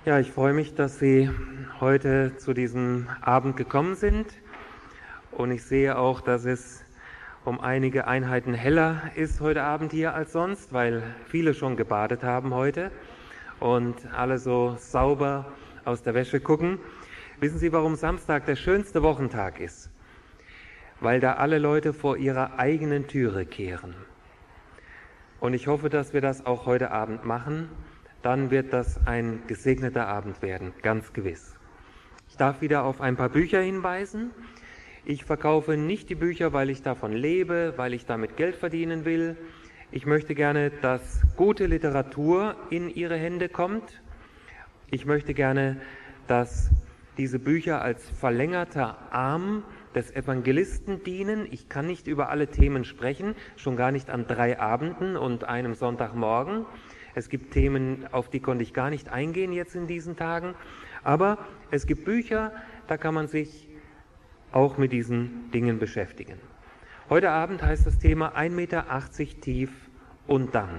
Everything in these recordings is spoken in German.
Ja, ich freue mich, dass Sie heute zu diesem Abend gekommen sind und ich sehe auch, dass es um einige Einheiten heller ist heute Abend hier als sonst, weil viele schon gebadet haben heute und alle so sauber aus der Wäsche gucken. Wissen Sie, warum Samstag der schönste Wochentag ist? Weil da alle Leute vor ihrer eigenen Türe kehren. Und ich hoffe, dass wir das auch heute Abend machen. Dann wird das ein gesegneter Abend werden, ganz gewiss. Ich darf wieder auf ein paar Bücher hinweisen. Ich verkaufe nicht die Bücher, weil ich davon lebe, weil ich damit Geld verdienen will. Ich möchte gerne, dass gute Literatur in Ihre Hände kommt. Ich möchte gerne, dass diese Bücher als verlängerter Arm des Evangelisten dienen. Ich kann nicht über alle Themen sprechen, schon gar nicht an 3 Abenden und einem Sonntagmorgen. Es gibt Themen, auf die konnte ich gar nicht eingehen jetzt in diesen Tagen. Aber es gibt Bücher, da kann man sich auch mit diesen Dingen beschäftigen. Heute Abend heißt das Thema 1,80 Meter tief und dann.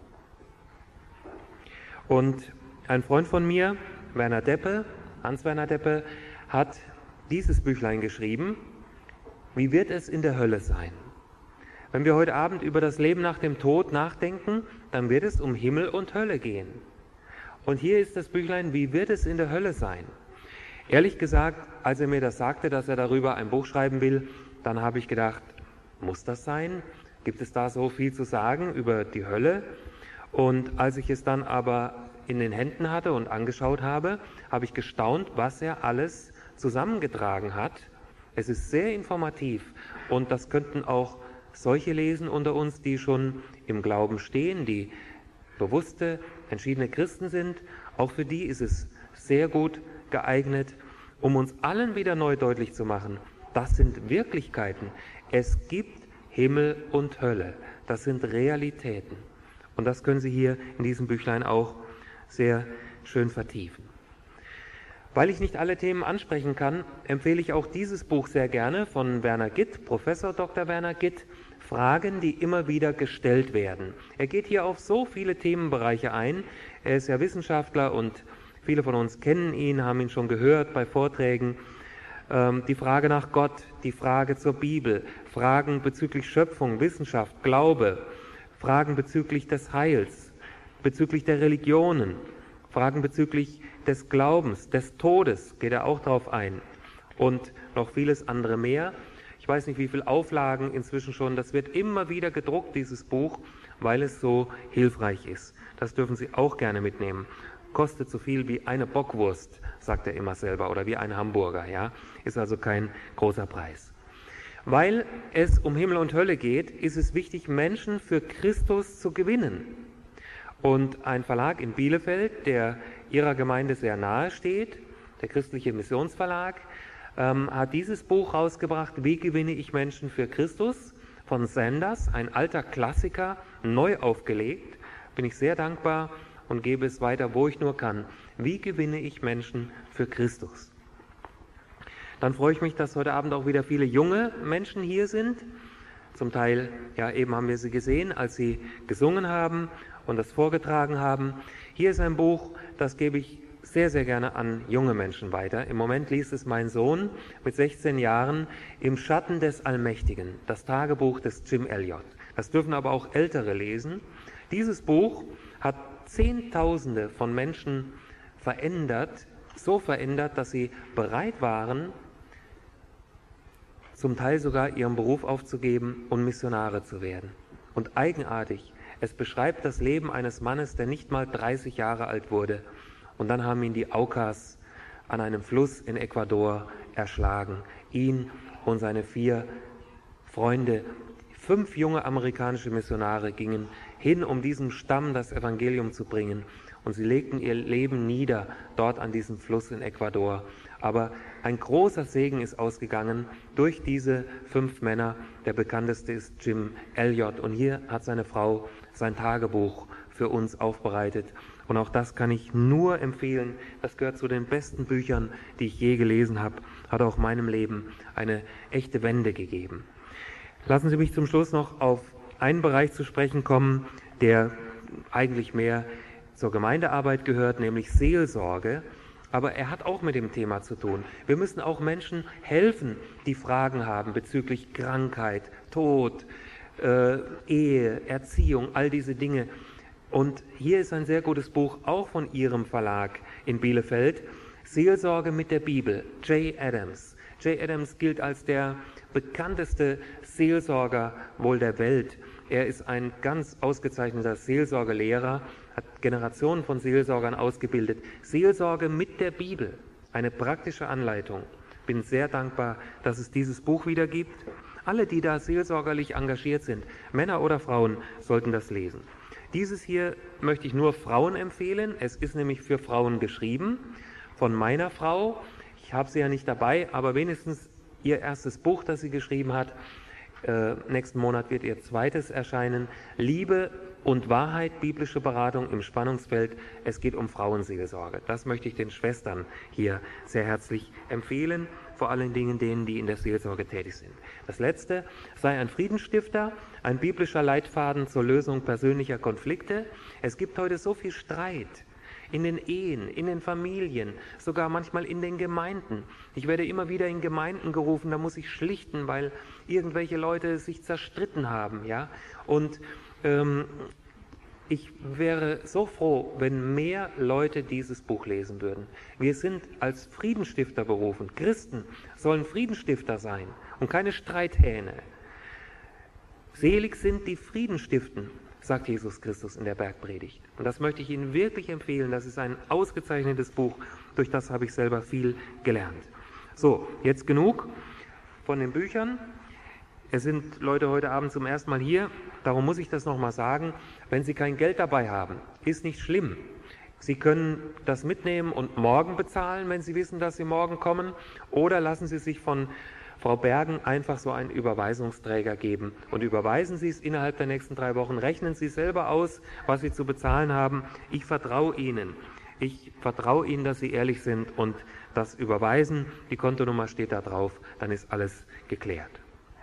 Und ein Freund von mir, Werner Deppe, Hans-Werner Deppe, hat dieses Büchlein geschrieben, Wie wird es in der Hölle sein? Wenn wir heute Abend über das Leben nach dem Tod nachdenken, dann wird es um Himmel und Hölle gehen. Und hier ist das Büchlein, Wie wird es in der Hölle sein? Ehrlich gesagt, als er mir das sagte, dass er darüber ein Buch schreiben will, dann habe ich gedacht, muss das sein? Gibt es da so viel zu sagen über die Hölle? Und als ich es dann aber in den Händen hatte und angeschaut habe, habe ich gestaunt, was er alles zusammengetragen hat. Es ist sehr informativ und das könnten auch solche lesen unter uns, die schon im Glauben stehen, die bewusste, entschiedene Christen sind. Auch für die ist es sehr gut geeignet, um uns allen wieder neu deutlich zu machen, das sind Wirklichkeiten. Es gibt Himmel und Hölle. Das sind Realitäten. Und das können Sie hier in diesem Büchlein auch sehr schön vertiefen. Weil ich nicht alle Themen ansprechen kann, empfehle ich auch dieses Buch sehr gerne von Werner Gitt, Professor Dr. Werner Gitt, Fragen, die immer wieder gestellt werden. Er geht hier auf so viele Themenbereiche ein. Er ist ja Wissenschaftler und viele von uns kennen ihn, haben ihn schon gehört bei Vorträgen. Die Frage nach Gott, die Frage zur Bibel, Fragen bezüglich Schöpfung, Wissenschaft, Glaube, Fragen bezüglich des Heils, bezüglich der Religionen, Fragen bezüglich des Glaubens, des Todes, geht er auch drauf ein. Und noch vieles andere mehr. Ich weiß nicht, wie viele Auflagen inzwischen schon. Das wird immer wieder gedruckt, dieses Buch, weil es so hilfreich ist. Das dürfen Sie auch gerne mitnehmen. Kostet so viel wie eine Bockwurst, sagt er immer selber, oder wie ein Hamburger, ja. Ist also kein großer Preis. Weil es um Himmel und Hölle geht, ist es wichtig, Menschen für Christus zu gewinnen. Und ein Verlag in Bielefeld, der Ihrer Gemeinde sehr nahe steht, der Christliche Missionsverlag, hat dieses Buch rausgebracht, Wie gewinne ich Menschen für Christus, von Sanders, ein alter Klassiker, neu aufgelegt. Bin ich sehr dankbar und gebe es weiter, wo ich nur kann. Wie gewinne ich Menschen für Christus? Dann freue ich mich, dass heute Abend auch wieder viele junge Menschen hier sind. Zum Teil, ja, eben haben wir sie gesehen, als sie gesungen haben und das vorgetragen haben. Hier ist ein Buch, das gebe ich sehr, sehr gerne an junge Menschen weiter. Im Moment liest es mein Sohn mit 16 Jahren, Im Schatten des Allmächtigen, das Tagebuch des Jim Elliot. Das dürfen aber auch Ältere lesen. Dieses Buch hat Zehntausende von Menschen verändert, so verändert, dass sie bereit waren, zum Teil sogar ihren Beruf aufzugeben und Missionare zu werden. Und eigenartig, es beschreibt das Leben eines Mannes, der nicht mal 30 Jahre alt wurde. Und dann haben ihn die Aucas an einem Fluss in Ecuador erschlagen. Ihn und seine 4 Freunde, 5 junge amerikanische Missionare gingen hin, um diesem Stamm das Evangelium zu bringen. Und sie legten ihr Leben nieder, dort an diesem Fluss in Ecuador. Aber ein großer Segen ist ausgegangen durch diese 5 Männer. Der bekannteste ist Jim Elliot. Und hier hat seine Frau sein Tagebuch für uns aufbereitet. Und auch das kann ich nur empfehlen. Das gehört zu den besten Büchern, die ich je gelesen habe. Hat auch meinem Leben eine echte Wende gegeben. Lassen Sie mich zum Schluss noch auf einen Bereich zu sprechen kommen, der eigentlich mehr zur Gemeindearbeit gehört, nämlich Seelsorge. Aber er hat auch mit dem Thema zu tun. Wir müssen auch Menschen helfen, die Fragen haben bezüglich Krankheit, Tod, Ehe, Erziehung, all diese Dinge. Und hier ist ein sehr gutes Buch, auch von Ihrem Verlag in Bielefeld, Seelsorge mit der Bibel, Jay Adams. Jay Adams gilt als der bekannteste Seelsorger wohl der Welt. Er ist ein ganz ausgezeichneter Seelsorgelehrer, hat Generationen von Seelsorgern ausgebildet. Seelsorge mit der Bibel, eine praktische Anleitung. Ich bin sehr dankbar, dass es dieses Buch wieder gibt. Alle, die da seelsorgerlich engagiert sind, Männer oder Frauen, sollten das lesen. Dieses hier möchte ich nur Frauen empfehlen. Es ist nämlich für Frauen geschrieben, von meiner Frau. Ich habe sie ja nicht dabei, aber wenigstens ihr erstes Buch, das sie geschrieben hat. Nächsten Monat wird ihr zweites erscheinen. Liebe und Wahrheit, biblische Beratung im Spannungsfeld. Es geht um Frauenseelsorge. Das möchte ich den Schwestern hier sehr herzlich empfehlen, vor allen Dingen denen, die in der Seelsorge tätig sind. Das Letzte, sei ein Friedensstifter, ein biblischer Leitfaden zur Lösung persönlicher Konflikte. Es gibt heute so viel Streit in den Ehen, in den Familien, sogar manchmal in den Gemeinden. Ich werde immer wieder in Gemeinden gerufen, da muss ich schlichten, weil irgendwelche Leute sich zerstritten haben. Ja? Und ich wäre so froh, wenn mehr Leute dieses Buch lesen würden. Wir sind als Friedensstifter berufen. Christen sollen Friedensstifter sein und keine Streithähne. Selig sind die Frieden stiften, sagt Jesus Christus in der Bergpredigt. Und das möchte ich Ihnen wirklich empfehlen. Das ist ein ausgezeichnetes Buch. Durch das habe ich selber viel gelernt. So, jetzt genug von den Büchern. Es sind Leute heute Abend zum ersten Mal hier. Darum muss ich das nochmal sagen. Wenn Sie kein Geld dabei haben, ist nicht schlimm. Sie können das mitnehmen und morgen bezahlen, wenn Sie wissen, dass Sie morgen kommen. Oder lassen Sie sich von Frau Bergen einfach so einen Überweisungsträger geben und überweisen Sie es innerhalb der nächsten 3 Wochen. Rechnen Sie selber aus, was Sie zu bezahlen haben. Ich vertraue Ihnen. Ich vertraue Ihnen, dass Sie ehrlich sind und das überweisen. Die Kontonummer steht da drauf, dann ist alles geklärt.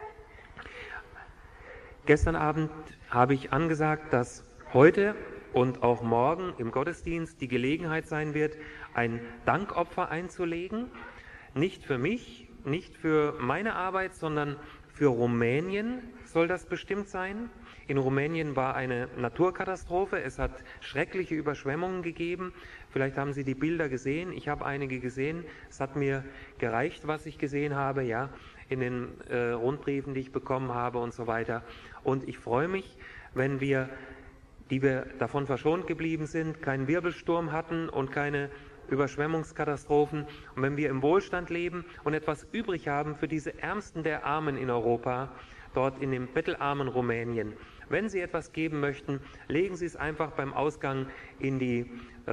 Gestern Abend habe ich angesagt, dass heute und auch morgen im Gottesdienst die Gelegenheit sein wird, ein Dankopfer einzulegen. Nicht für mich, nicht für meine Arbeit, sondern für Rumänien soll das bestimmt sein. In Rumänien war eine Naturkatastrophe. Es hat schreckliche Überschwemmungen gegeben. Vielleicht haben Sie die Bilder gesehen. Ich habe einige gesehen. Es hat mir gereicht, was ich gesehen habe, ja, in den Rundbriefen, die ich bekommen habe und so weiter. Und ich freue mich, wenn wir, die wir davon verschont geblieben sind, keinen Wirbelsturm hatten und keine Überschwemmungskatastrophen. Und wenn wir im Wohlstand leben und etwas übrig haben für diese Ärmsten der Armen in Europa, dort in dem bettelarmen Rumänien. Wenn Sie etwas geben möchten, legen Sie es einfach beim Ausgang in die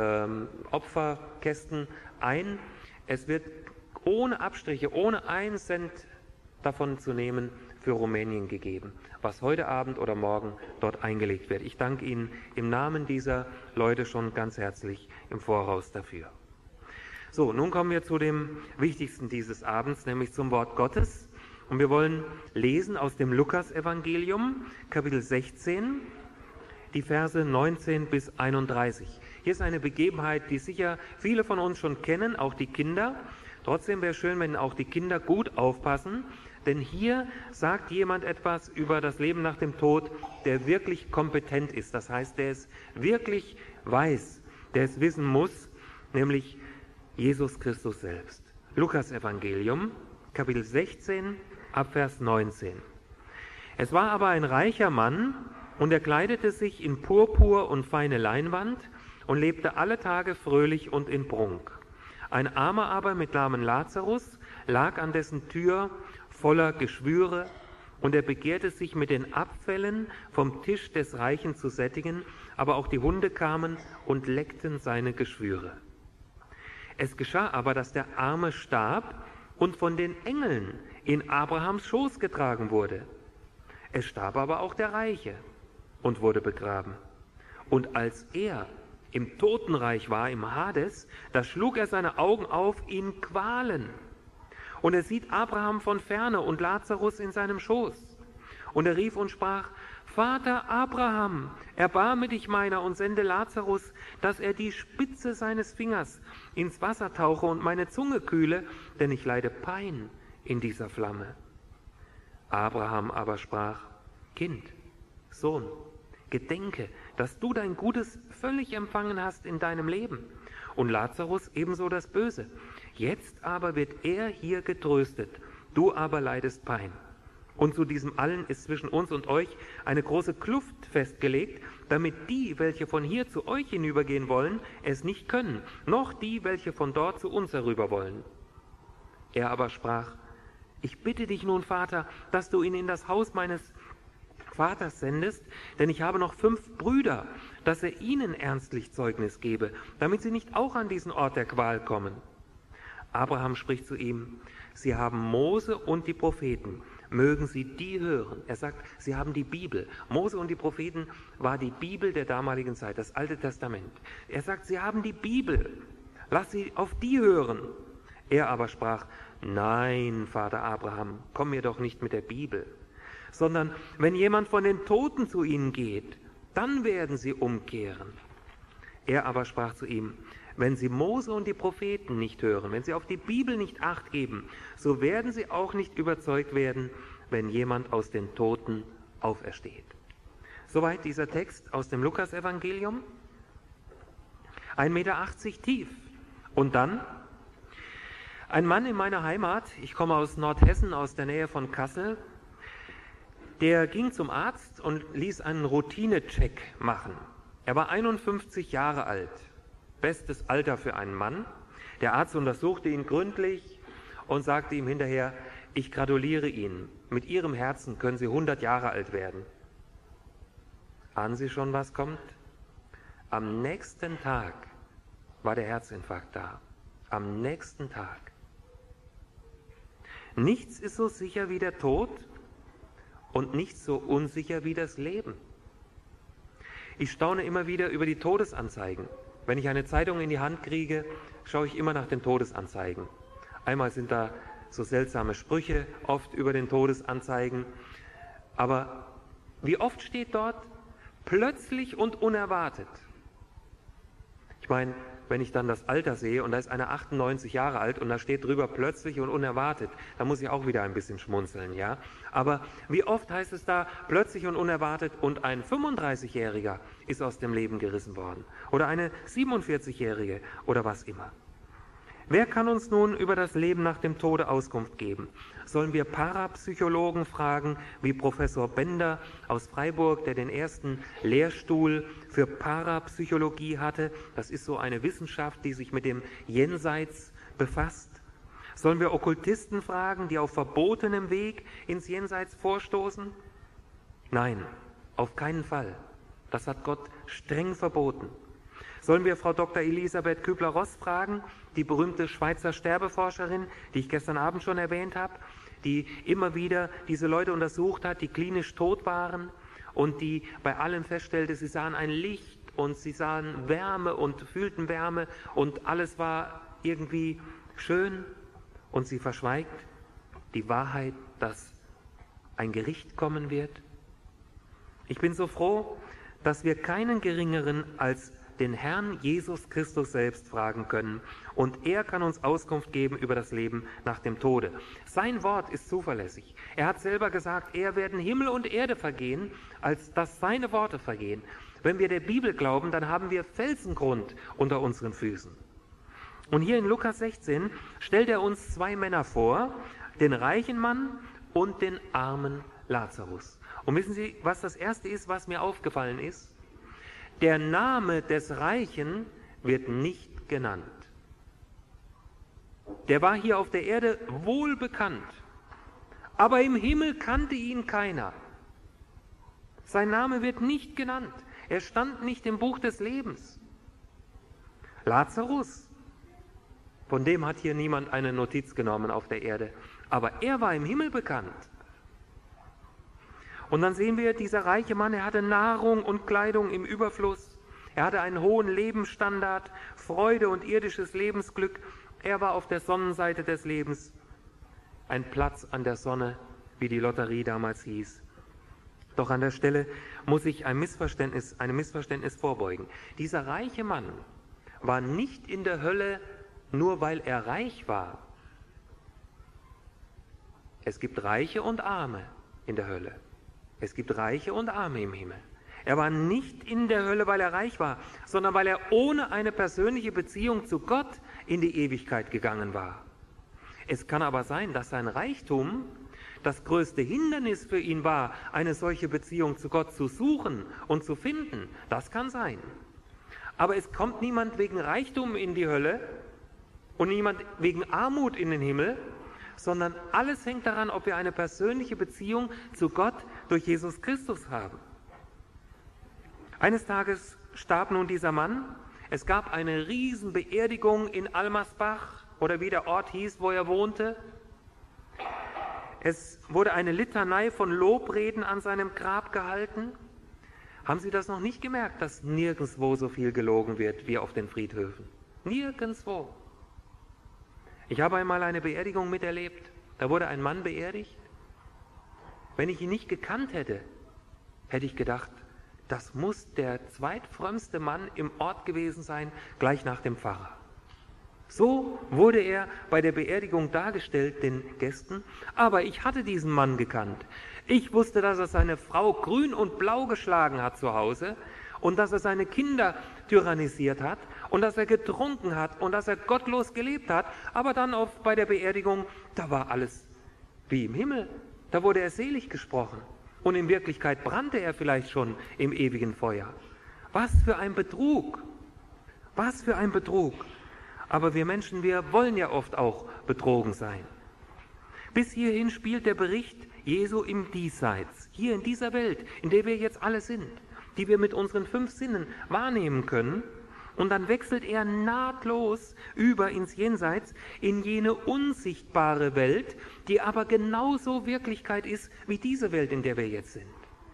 Opferkästen ein. Es wird ohne Abstriche, ohne 1 Cent davon zu nehmen, für Rumänien gegeben, was heute Abend oder morgen dort eingelegt wird. Ich danke Ihnen im Namen dieser Leute schon ganz herzlich im Voraus dafür. So, nun kommen wir zu dem Wichtigsten dieses Abends, nämlich zum Wort Gottes. Und wir wollen lesen aus dem Lukas-Evangelium, Kapitel 16, die Verse 19 bis 31. Hier ist eine Begebenheit, die sicher viele von uns schon kennen, auch die Kinder. Trotzdem wäre es schön, wenn auch die Kinder gut aufpassen, denn hier sagt jemand etwas über das Leben nach dem Tod, der wirklich kompetent ist. Das heißt, der es wirklich weiß, der es wissen muss, nämlich Jesus Christus selbst. Lukas-Evangelium, Kapitel 16, Abvers 19. Es war aber ein reicher Mann, und er kleidete sich in Purpur und feine Leinwand und lebte alle Tage fröhlich und in Prunk. Ein Armer aber mit Namen Lazarus lag an dessen Tür voller Geschwüre, und er begehrte sich mit den Abfällen vom Tisch des Reichen zu sättigen, aber auch die Hunde kamen und leckten seine Geschwüre. Es geschah aber, dass der Arme starb und von den Engeln in Abrahams Schoß getragen wurde. Es starb aber auch der Reiche und wurde begraben. Und als er im Totenreich war, im Hades, da schlug er seine Augen auf in Qualen. Und er sieht Abraham von ferne und Lazarus in seinem Schoß. Und er rief und sprach: Vater Abraham, erbarme dich meiner und sende Lazarus, dass er die Spitze seines Fingers ins Wasser tauche und meine Zunge kühle, denn ich leide Pein in dieser Flamme. Abraham aber sprach, Kind, Sohn, gedenke, dass du dein Gutes völlig empfangen hast in deinem Leben und Lazarus ebenso das Böse. Jetzt aber wird er hier getröstet, du aber leidest Pein. Und zu diesem allen ist zwischen uns und euch eine große Kluft festgelegt, damit die, welche von hier zu euch hinübergehen wollen, es nicht können, noch die, welche von dort zu uns herüber wollen. Er aber sprach, ich bitte dich nun, Vater, dass du ihn in das Haus meines Vaters sendest, denn ich habe noch 5 Brüder, dass er ihnen ernstlich Zeugnis gebe, damit sie nicht auch an diesen Ort der Qual kommen. Abraham spricht zu ihm, sie haben Mose und die Propheten, mögen sie die hören. Er sagt, sie haben die Bibel. Mose und die Propheten war die Bibel der damaligen Zeit, das Alte Testament. Er sagt, sie haben die Bibel, lass sie auf die hören. Er aber sprach, nein, Vater Abraham, komm mir doch nicht mit der Bibel, sondern wenn jemand von den Toten zu ihnen geht, dann werden sie umkehren. Er aber sprach zu ihm, wenn sie Mose und die Propheten nicht hören, wenn sie auf die Bibel nicht Acht geben, so werden sie auch nicht überzeugt werden, wenn jemand aus den Toten aufersteht. Soweit dieser Text aus dem Lukasevangelium. 1,80 Meter tief. Und dann ein Mann in meiner Heimat, ich komme aus Nordhessen, aus der Nähe von Kassel, der ging zum Arzt und ließ einen Routinecheck machen. Er war 51 Jahre alt. Bestes Alter für einen Mann. Der Arzt untersuchte ihn gründlich und sagte ihm hinterher, ich gratuliere Ihnen, mit Ihrem Herzen können Sie 100 Jahre alt werden. Ahnen Sie schon, was kommt? Am nächsten Tag war der Herzinfarkt da. Am nächsten Tag. Nichts ist so sicher wie der Tod und nichts so unsicher wie das Leben. Ich staune immer wieder über die Todesanzeigen. Wenn ich eine Zeitung in die Hand kriege, schaue ich immer nach den Todesanzeigen. Einmal sind da so seltsame Sprüche, oft über den Todesanzeigen. Aber wie oft steht dort, plötzlich und unerwartet? Ich meine, wenn ich dann das Alter sehe und da ist einer 98 Jahre alt und da steht drüber plötzlich und unerwartet, da muss ich auch wieder ein bisschen schmunzeln, ja. Aber wie oft heißt es da plötzlich und unerwartet und ein 35-Jähriger ist aus dem Leben gerissen worden oder eine 47-Jährige oder was immer. Wer kann uns nun über das Leben nach dem Tode Auskunft geben? Sollen wir Parapsychologen fragen, wie Professor Bender aus Freiburg, der den ersten Lehrstuhl für Parapsychologie hatte? Das ist so eine Wissenschaft, die sich mit dem Jenseits befasst. Sollen wir Okkultisten fragen, die auf verbotenem Weg ins Jenseits vorstoßen? Nein, auf keinen Fall. Das hat Gott streng verboten. Sollen wir Frau Dr. Elisabeth Kübler-Ross fragen, die berühmte Schweizer Sterbeforscherin, die ich gestern Abend schon erwähnt habe, die immer wieder diese Leute untersucht hat, die klinisch tot waren und die bei allen feststellte, sie sahen ein Licht und sie sahen Wärme und fühlten Wärme und alles war irgendwie schön und sie verschweigt die Wahrheit, dass ein Gericht kommen wird. Ich bin so froh, dass wir keinen Geringeren als den Herrn Jesus Christus selbst fragen können und er kann uns Auskunft geben über das Leben nach dem Tode. Sein Wort ist zuverlässig. Er hat selber gesagt, eher werden Himmel und Erde vergehen, als dass seine Worte vergehen. Wenn wir der Bibel glauben, dann haben wir Felsengrund unter unseren Füßen. Und hier in Lukas 16 stellt er uns 2 Männer vor, den reichen Mann und den armen Lazarus. Und wissen Sie, was das Erste ist, was mir aufgefallen ist? Der Name des Reichen wird nicht genannt. Der war hier auf der Erde wohl bekannt, aber im Himmel kannte ihn keiner. Sein Name wird nicht genannt. Er stand nicht im Buch des Lebens. Lazarus, von dem hat hier niemand eine Notiz genommen auf der Erde, aber er war im Himmel bekannt. Und dann sehen wir, dieser reiche Mann, er hatte Nahrung und Kleidung im Überfluss. Er hatte einen hohen Lebensstandard, Freude und irdisches Lebensglück. Er war auf der Sonnenseite des Lebens. Ein Platz an der Sonne, wie die Lotterie damals hieß. Doch an der Stelle muss ich einem Missverständnis vorbeugen. Dieser reiche Mann war nicht in der Hölle, nur weil er reich war. Es gibt Reiche und Arme in der Hölle. Es gibt Reiche und Arme im Himmel. Er war nicht in der Hölle, weil er reich war, sondern weil er ohne eine persönliche Beziehung zu Gott in die Ewigkeit gegangen war. Es kann aber sein, dass sein Reichtum das größte Hindernis für ihn war, eine solche Beziehung zu Gott zu suchen und zu finden. Das kann sein. Aber es kommt niemand wegen Reichtum in die Hölle und niemand wegen Armut in den Himmel, sondern alles hängt daran, ob wir eine persönliche Beziehung zu Gott durch Jesus Christus haben. Eines Tages starb nun dieser Mann. Es gab eine Riesenbeerdigung in Almersbach oder wie der Ort hieß, wo er wohnte. Es wurde eine Litanei von Lobreden an seinem Grab gehalten. Haben Sie das noch nicht gemerkt, dass nirgendwo so viel gelogen wird wie auf den Friedhöfen? Nirgendwo. Ich habe einmal eine Beerdigung miterlebt. Da wurde ein Mann beerdigt. Wenn ich ihn nicht gekannt hätte, hätte ich gedacht, das muss der zweitfrömmste Mann im Ort gewesen sein, gleich nach dem Pfarrer. So wurde er bei der Beerdigung dargestellt, den Gästen. Aber ich hatte diesen Mann gekannt. Ich wusste, dass er seine Frau grün und blau geschlagen hat zu Hause und dass er seine Kinder tyrannisiert hat und dass er getrunken hat und dass er gottlos gelebt hat. Aber dann bei der Beerdigung, da war alles wie im Himmel. Da wurde er selig gesprochen. Und in Wirklichkeit brannte er vielleicht schon im ewigen Feuer. Was für ein Betrug! Was für ein Betrug! Aber wir Menschen, wir wollen ja oft auch betrogen sein. Bis hierhin spielt der Bericht Jesu im Diesseits, hier in dieser Welt, in der wir jetzt alle sind, die wir mit unseren 5 Sinnen wahrnehmen können. Und dann wechselt er nahtlos über ins Jenseits, in jene unsichtbare Welt, die aber genauso Wirklichkeit ist wie diese Welt, in der wir jetzt sind.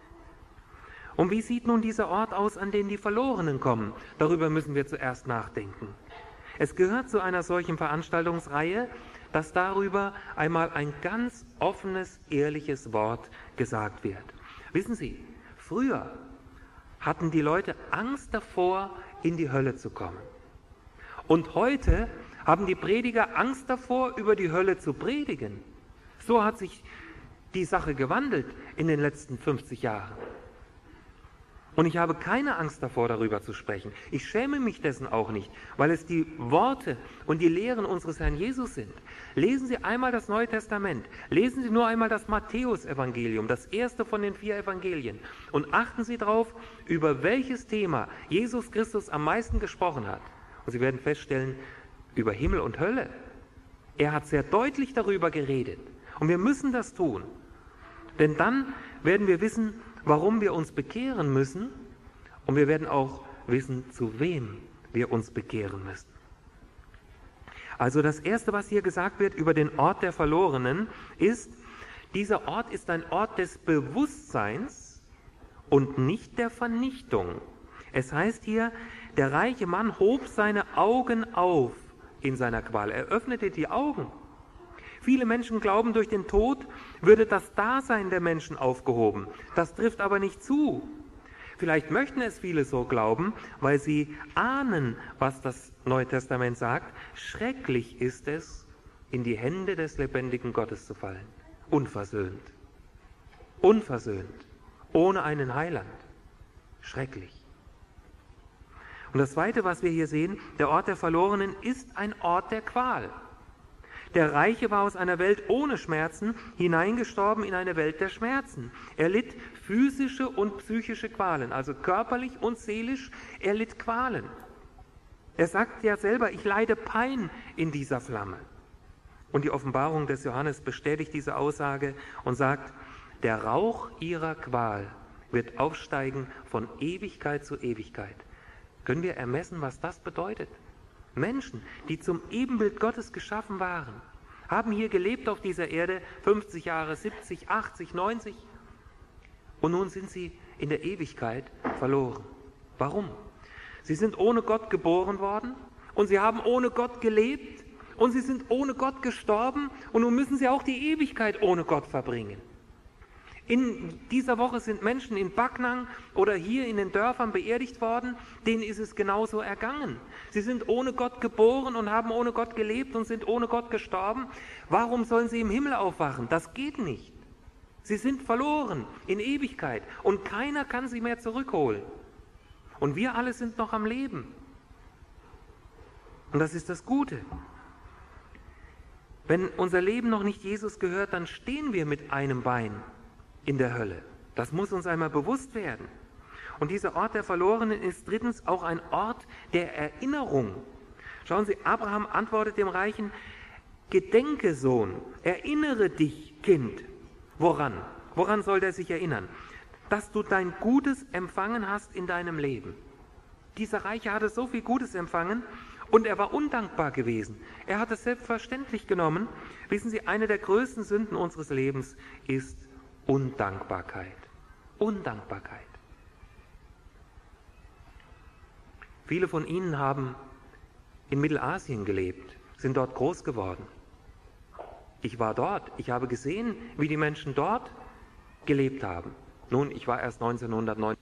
Und wie sieht nun dieser Ort aus, an den die Verlorenen kommen? Darüber müssen wir zuerst nachdenken. Es gehört zu einer solchen Veranstaltungsreihe, dass darüber einmal ein ganz offenes, ehrliches Wort gesagt wird. Wissen Sie, früher hatten die Leute Angst davor, in die Hölle zu kommen. Und heute haben die Prediger Angst davor, über die Hölle zu predigen. So hat sich die Sache gewandelt in den letzten 50 Jahren. Und ich habe keine Angst davor, darüber zu sprechen. Ich schäme mich dessen auch nicht, weil es die Worte und die Lehren unseres Herrn Jesus sind. Lesen Sie einmal das Neue Testament. Lesen Sie nur einmal das Matthäus-Evangelium, das erste von den 4 Evangelien. Und achten Sie darauf, über welches Thema Jesus Christus am meisten gesprochen hat. Und Sie werden feststellen, über Himmel und Hölle. Er hat sehr deutlich darüber geredet. Und wir müssen das tun. Denn dann werden wir wissen, warum wir uns bekehren müssen, und wir werden auch wissen, zu wem wir uns bekehren müssen. Also das Erste, was hier gesagt wird über den Ort der Verlorenen, ist, dieser Ort ist ein Ort des Bewusstseins und nicht der Vernichtung. Es heißt hier, der reiche Mann hob seine Augen auf in seiner Qual. Er öffnete die Augen. Viele Menschen glauben, durch den Tod würde das Dasein der Menschen aufgehoben. Das trifft aber nicht zu. Vielleicht möchten es viele so glauben, weil sie ahnen, was das Neue Testament sagt. Schrecklich ist es, in die Hände des lebendigen Gottes zu fallen. Unversöhnt. Unversöhnt. Ohne einen Heiland. Schrecklich. Und das Zweite, was wir hier sehen, der Ort der Verlorenen ist ein Ort der Qual. Der Reiche war aus einer Welt ohne Schmerzen hineingestorben in eine Welt der Schmerzen. Er litt physische und psychische Qualen, also körperlich und seelisch, er litt Qualen. Er sagt ja selber, ich leide Pein in dieser Flamme. Und die Offenbarung des Johannes bestätigt diese Aussage und sagt, der Rauch ihrer Qual wird aufsteigen von Ewigkeit zu Ewigkeit. Können wir ermessen, was das bedeutet? Menschen, die zum Ebenbild Gottes geschaffen waren, haben hier gelebt auf dieser Erde 50 Jahre, 70, 80, 90 und nun sind sie in der Ewigkeit verloren. Warum? Sie sind ohne Gott geboren worden und sie haben ohne Gott gelebt und sie sind ohne Gott gestorben und nun müssen sie auch die Ewigkeit ohne Gott verbringen. In dieser Woche sind Menschen in Backnang oder hier in den Dörfern beerdigt worden, denen ist es genauso ergangen. Sie sind ohne Gott geboren und haben ohne Gott gelebt und sind ohne Gott gestorben. Warum sollen sie im Himmel aufwachen? Das geht nicht. Sie sind verloren in Ewigkeit und keiner kann sie mehr zurückholen. Und wir alle sind noch am Leben. Und das ist das Gute. Wenn unser Leben noch nicht Jesus gehört, dann stehen wir mit einem Bein in der Hölle. Das muss uns einmal bewusst werden. Und dieser Ort der Verlorenen ist drittens auch ein Ort der Erinnerung. Schauen Sie, Abraham antwortet dem Reichen: Gedenke, Sohn, erinnere dich, Kind. Woran? Woran soll der sich erinnern? Dass du dein Gutes empfangen hast in deinem Leben. Dieser Reiche hatte so viel Gutes empfangen und er war undankbar gewesen. Er hat es selbstverständlich genommen. Wissen Sie, eine der größten Sünden unseres Lebens ist Undankbarkeit. Undankbarkeit. Viele von Ihnen haben in Mittelasien gelebt, sind dort groß geworden. Ich war dort, ich habe gesehen, wie die Menschen dort gelebt haben. Nun, ich war erst 1909.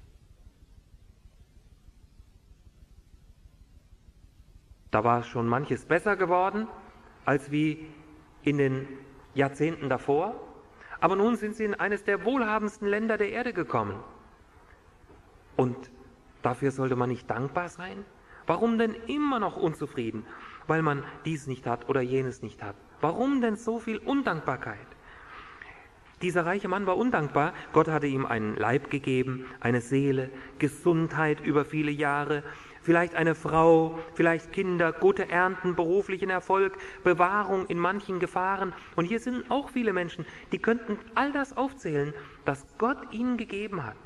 Da war schon manches besser geworden, als wie in den Jahrzehnten davor. Aber nun sind sie in eines der wohlhabendsten Länder der Erde gekommen. Und dafür sollte man nicht dankbar sein? Warum denn immer noch unzufrieden? Weil man dies nicht hat oder jenes nicht hat. Warum denn so viel Undankbarkeit? Dieser reiche Mann war undankbar. Gott hatte ihm einen Leib gegeben, eine Seele, Gesundheit über viele Jahre, vielleicht eine Frau, vielleicht Kinder, gute Ernten, beruflichen Erfolg, Bewahrung in manchen Gefahren. Und hier sind auch viele Menschen, die könnten all das aufzählen, das Gott ihnen gegeben hat.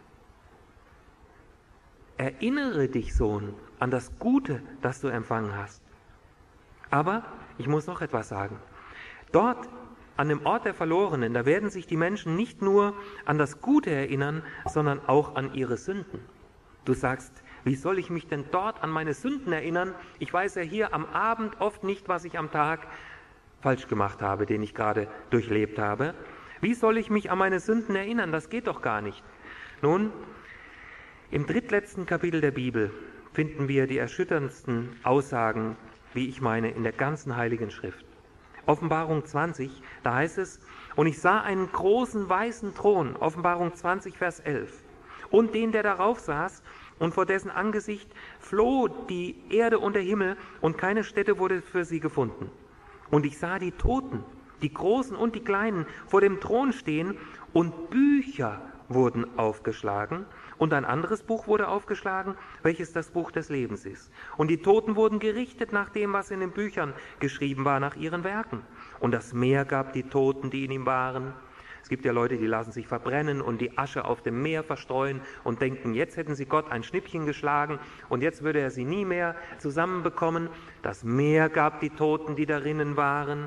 Erinnere dich, Sohn, an das Gute, das du empfangen hast. Aber ich muss noch etwas sagen. Dort, an dem Ort der Verlorenen, da werden sich die Menschen nicht nur an das Gute erinnern, sondern auch an ihre Sünden. Du sagst, wie soll ich mich denn dort an meine Sünden erinnern? Ich weiß ja hier am Abend oft nicht, was ich am Tag falsch gemacht habe, den ich gerade durchlebt habe. Wie soll ich mich an meine Sünden erinnern? Das geht doch gar nicht. Nun, im drittletzten Kapitel der Bibel finden wir die erschütterndsten Aussagen, wie ich meine, in der ganzen Heiligen Schrift. Offenbarung 20, da heißt es: Und ich sah einen großen weißen Thron, Offenbarung 20, Vers 11, und den, der darauf saß, und vor dessen Angesicht floh die Erde und der Himmel, und keine Stätte wurde für sie gefunden. Und ich sah die Toten, die Großen und die Kleinen, vor dem Thron stehen, und Bücher wurden aufgeschlagen, und ein anderes Buch wurde aufgeschlagen, welches das Buch des Lebens ist. Und die Toten wurden gerichtet nach dem, was in den Büchern geschrieben war, nach ihren Werken. Und das Meer gab die Toten, die in ihm waren. Es gibt ja Leute, die lassen sich verbrennen und die Asche auf dem Meer verstreuen und denken, jetzt hätten sie Gott ein Schnippchen geschlagen und jetzt würde er sie nie mehr zusammenbekommen. Das Meer gab die Toten, die darinnen waren.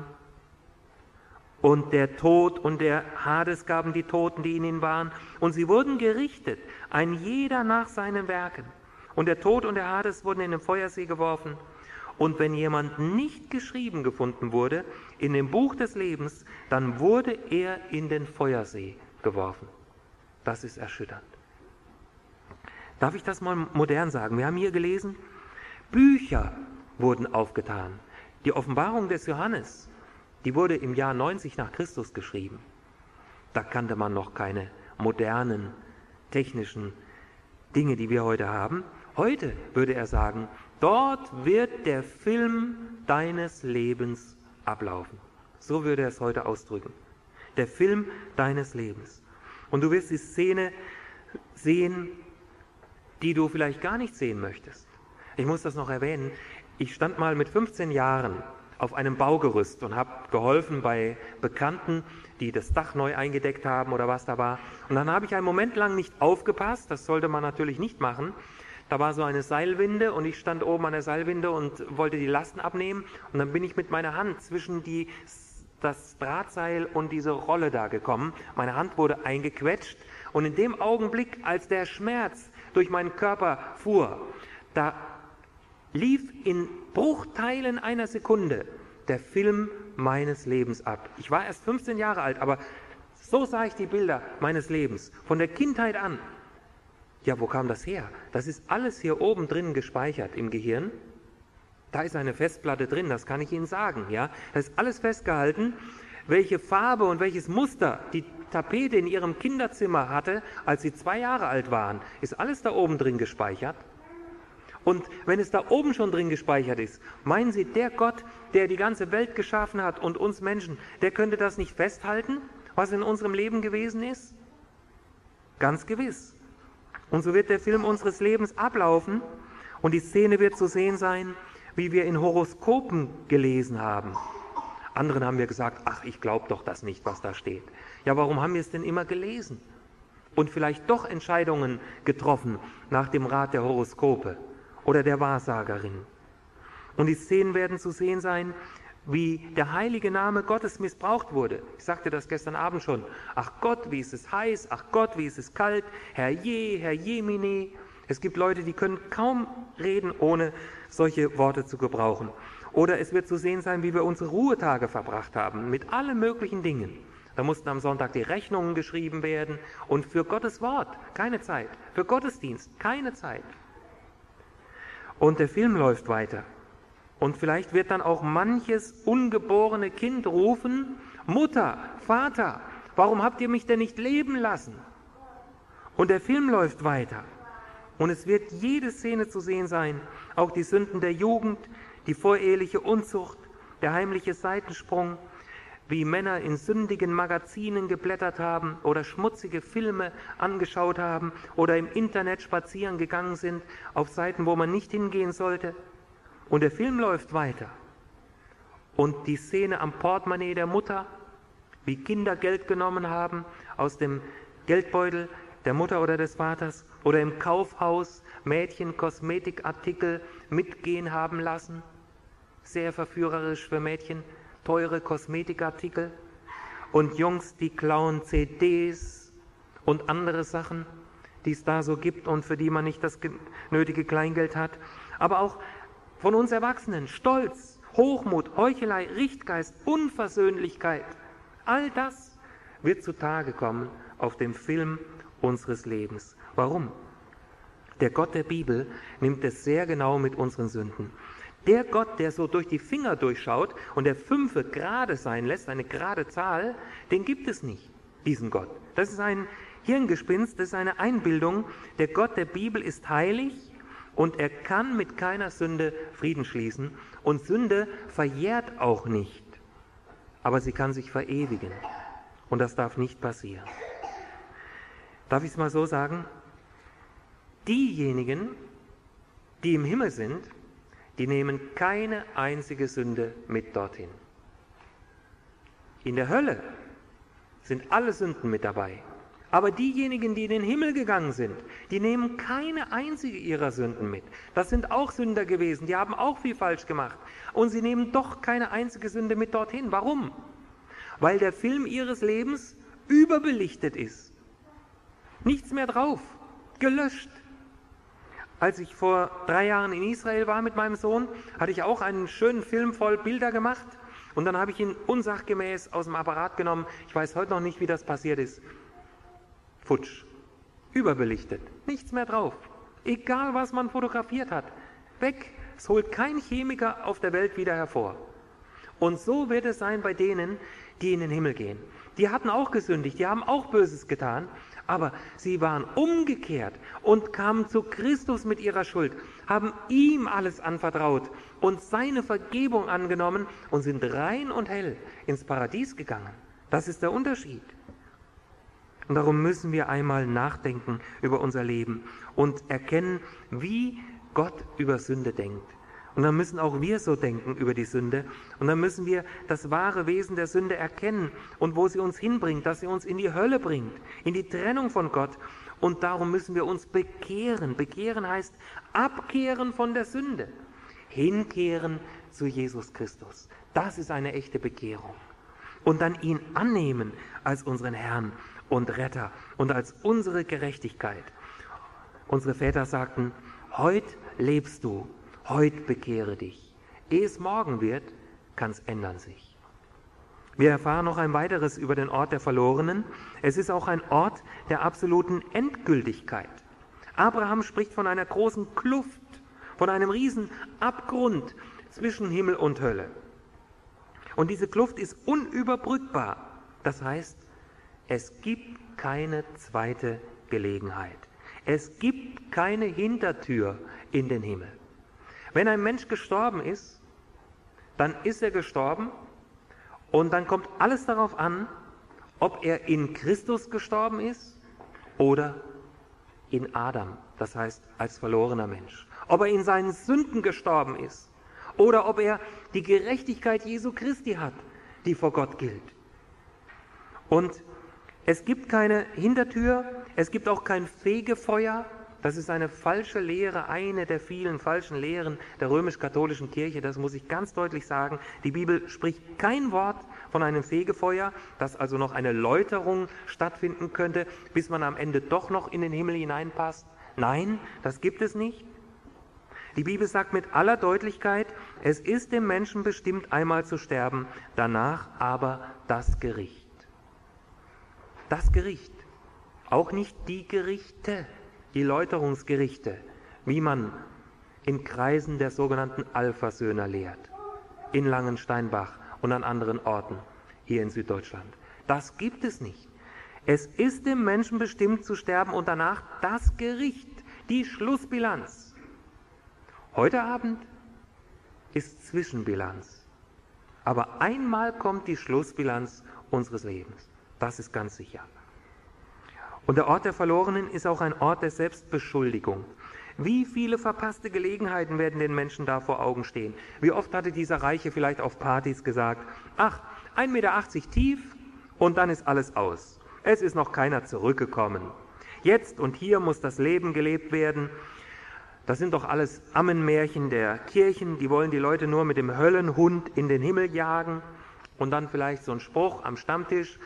Und der Tod und der Hades gaben die Toten, die in ihnen waren. Und sie wurden gerichtet, ein jeder nach seinen Werken. Und der Tod und der Hades wurden in den Feuersee geworfen. Und wenn jemand nicht geschrieben gefunden wurde in dem Buch des Lebens, dann wurde er in den Feuersee geworfen. Das ist erschütternd. Darf ich das mal modern sagen? Wir haben hier gelesen, Bücher wurden aufgetan. Die Offenbarung des Johannes, die wurde im Jahr 90 nach Christus geschrieben. Da kannte man noch keine modernen, technischen Dinge, die wir heute haben. Heute würde er sagen, dort wird der Film deines Lebens ablaufen. So würde er es heute ausdrücken. Der Film deines Lebens. Und du wirst die Szene sehen, die du vielleicht gar nicht sehen möchtest. Ich muss das noch erwähnen. Ich stand mal mit 15 Jahren auf einem Baugerüst und habe geholfen bei Bekannten, die das Dach neu eingedeckt haben oder was da war. Und dann habe ich einen Moment lang nicht aufgepasst, das sollte man natürlich nicht machen. Da war so eine Seilwinde und ich stand oben an der Seilwinde und wollte die Lasten abnehmen. Und dann bin ich mit meiner Hand zwischen das Drahtseil und diese Rolle da gekommen. Meine Hand wurde eingequetscht und in dem Augenblick, als der Schmerz durch meinen Körper fuhr, da lief in Bruchteilen einer Sekunde der Film meines Lebens ab. Ich war erst 15 Jahre alt, aber So sah ich die Bilder meines Lebens, von der Kindheit an. Ja, wo kam das her? Das ist alles hier oben drin gespeichert im Gehirn. Da ist eine Festplatte drin, das kann ich Ihnen sagen. Ja? Da ist alles festgehalten, welche Farbe und welches Muster die Tapete in Ihrem Kinderzimmer hatte, als Sie 2 Jahre alt waren. Ist alles da oben drin gespeichert? Und wenn es da oben schon drin gespeichert ist, meinen Sie, der Gott, der die ganze Welt geschaffen hat und uns Menschen, der könnte das nicht festhalten, was in unserem Leben gewesen ist? Ganz gewiss. Und so wird der Film unseres Lebens ablaufen und die Szene wird zu sehen sein, wie wir in Horoskopen gelesen haben. Anderen haben wir gesagt, ach, ich glaube doch das nicht, was da steht. Ja, warum haben wir es denn immer gelesen? Und vielleicht doch Entscheidungen getroffen nach dem Rat der Horoskope oder der Wahrsagerin. Und die Szenen werden zu sehen sein, wie der heilige Name Gottes missbraucht wurde. Ich sagte das gestern Abend schon. Ach Gott, wie ist es heiß, ach Gott, wie ist es kalt, Herr Jemine. Es gibt Leute, die können kaum reden, ohne solche Worte zu gebrauchen. Oder es wird zu sehen sein, wie wir unsere Ruhetage verbracht haben, mit allen möglichen Dingen. Da mussten am Sonntag die Rechnungen geschrieben werden und für Gottes Wort keine Zeit, für Gottesdienst keine Zeit. Und der Film läuft weiter. Und vielleicht wird dann auch manches ungeborene Kind rufen, Mutter, Vater, warum habt ihr mich denn nicht leben lassen? Und der Film läuft weiter. Und es wird jede Szene zu sehen sein, auch die Sünden der Jugend, die voreheliche Unzucht, der heimliche Seitensprung, wie Männer in sündigen Magazinen geblättert haben oder schmutzige Filme angeschaut haben oder im Internet spazieren gegangen sind auf Seiten, wo man nicht hingehen sollte. Und der Film läuft weiter. Und die Szene am Portemonnaie der Mutter, wie Kinder Geld genommen haben aus dem Geldbeutel der Mutter oder des Vaters oder im Kaufhaus Mädchen Kosmetikartikel mitgehen haben lassen. Sehr verführerisch für Mädchen, teure Kosmetikartikel. Und Jungs, die klauen CDs und andere Sachen, die es da so gibt und für die man nicht das nötige Kleingeld hat. Aber auch von uns Erwachsenen, Stolz, Hochmut, Heuchelei, Richtgeist, Unversöhnlichkeit, all das wird zutage kommen auf dem Film unseres Lebens. Warum? Der Gott der Bibel nimmt es sehr genau mit unseren Sünden. Der Gott, der so durch die Finger durchschaut und der 5 gerade sein lässt, eine gerade Zahl, den gibt es nicht, diesen Gott. Das ist ein Hirngespinst, das ist eine Einbildung. Der Gott der Bibel ist heilig und er kann mit keiner Sünde Frieden schließen. Und Sünde verjährt auch nicht, aber sie kann sich verewigen. Und das darf nicht passieren. Darf ich es mal so sagen? Diejenigen, die im Himmel sind, die nehmen keine einzige Sünde mit dorthin. In der Hölle sind alle Sünden mit dabei. Aber diejenigen, die in den Himmel gegangen sind, die nehmen keine einzige ihrer Sünden mit. Das sind auch Sünder gewesen, die haben auch viel falsch gemacht. Und sie nehmen doch keine einzige Sünde mit dorthin. Warum? Weil der Film ihres Lebens überbelichtet ist. Nichts mehr drauf, gelöscht. Als ich vor 3 Jahren in Israel war mit meinem Sohn, hatte ich auch einen schönen Film voll Bilder gemacht. Und dann habe ich ihn unsachgemäß aus dem Apparat genommen. Ich weiß heute noch nicht, wie das passiert ist. Futsch, überbelichtet, nichts mehr drauf. Egal, was man fotografiert hat, weg. Es holt kein Chemiker auf der Welt wieder hervor. Und so wird es sein bei denen, die in den Himmel gehen. Die hatten auch gesündigt, die haben auch Böses getan, aber sie waren umgekehrt und kamen zu Christus mit ihrer Schuld, haben ihm alles anvertraut und seine Vergebung angenommen und sind rein und hell ins Paradies gegangen. Das ist der Unterschied. Und darum müssen wir einmal nachdenken über unser Leben und erkennen, wie Gott über Sünde denkt. Und dann müssen auch wir so denken über die Sünde. Und dann müssen wir das wahre Wesen der Sünde erkennen und wo sie uns hinbringt, dass sie uns in die Hölle bringt, in die Trennung von Gott. Und darum müssen wir uns bekehren. Bekehren heißt abkehren von der Sünde, hinkehren zu Jesus Christus. Das ist eine echte Bekehrung. Und dann ihn annehmen als unseren Herrn und Retter und als unsere Gerechtigkeit. Unsere Väter sagten, heute lebst du, heute bekehre dich. Ehe es morgen wird, kann es ändern sich. Wir erfahren noch ein weiteres über den Ort der Verlorenen. Es ist auch ein Ort der absoluten Endgültigkeit. Abraham spricht von einer großen Kluft, von einem riesen Abgrund zwischen Himmel und Hölle. Und diese Kluft ist unüberbrückbar. Das heißt, es gibt keine zweite Gelegenheit. Es gibt keine Hintertür in den Himmel. Wenn ein Mensch gestorben ist, dann ist er gestorben und dann kommt alles darauf an, ob er in Christus gestorben ist oder in Adam, das heißt als verlorener Mensch. Ob er in seinen Sünden gestorben ist oder ob er die Gerechtigkeit Jesu Christi hat, die vor Gott gilt. Und es gibt keine Hintertür, es gibt auch kein Fegefeuer. Das ist eine falsche Lehre, eine der vielen falschen Lehren der römisch-katholischen Kirche. Das muss ich ganz deutlich sagen. Die Bibel spricht kein Wort von einem Fegefeuer, dass also noch eine Läuterung stattfinden könnte, bis man am Ende doch noch in den Himmel hineinpasst. Nein, das gibt es nicht. Die Bibel sagt mit aller Deutlichkeit, es ist dem Menschen bestimmt, einmal zu sterben, danach aber das Gericht. Das Gericht, auch nicht die Gerichte, die Läuterungsgerichte, wie man in Kreisen der sogenannten Alphasöhner lehrt, in Langensteinbach und an anderen Orten hier in Süddeutschland. Das gibt es nicht. Es ist dem Menschen bestimmt zu sterben und danach das Gericht, die Schlussbilanz. Heute Abend ist Zwischenbilanz. Aber einmal kommt die Schlussbilanz unseres Lebens. Das ist ganz sicher. Und der Ort der Verlorenen ist auch ein Ort der Selbstbeschuldigung. Wie viele verpasste Gelegenheiten werden den Menschen da vor Augen stehen? Wie oft hatte dieser Reiche vielleicht auf Partys gesagt, ach, 1,80 Meter tief und dann ist alles aus. Es ist noch keiner zurückgekommen. Jetzt und hier muss das Leben gelebt werden. Das sind doch alles Ammenmärchen der Kirchen, die wollen die Leute nur mit dem Höllenhund in den Himmel jagen. Und dann vielleicht so ein Spruch am Stammtisch,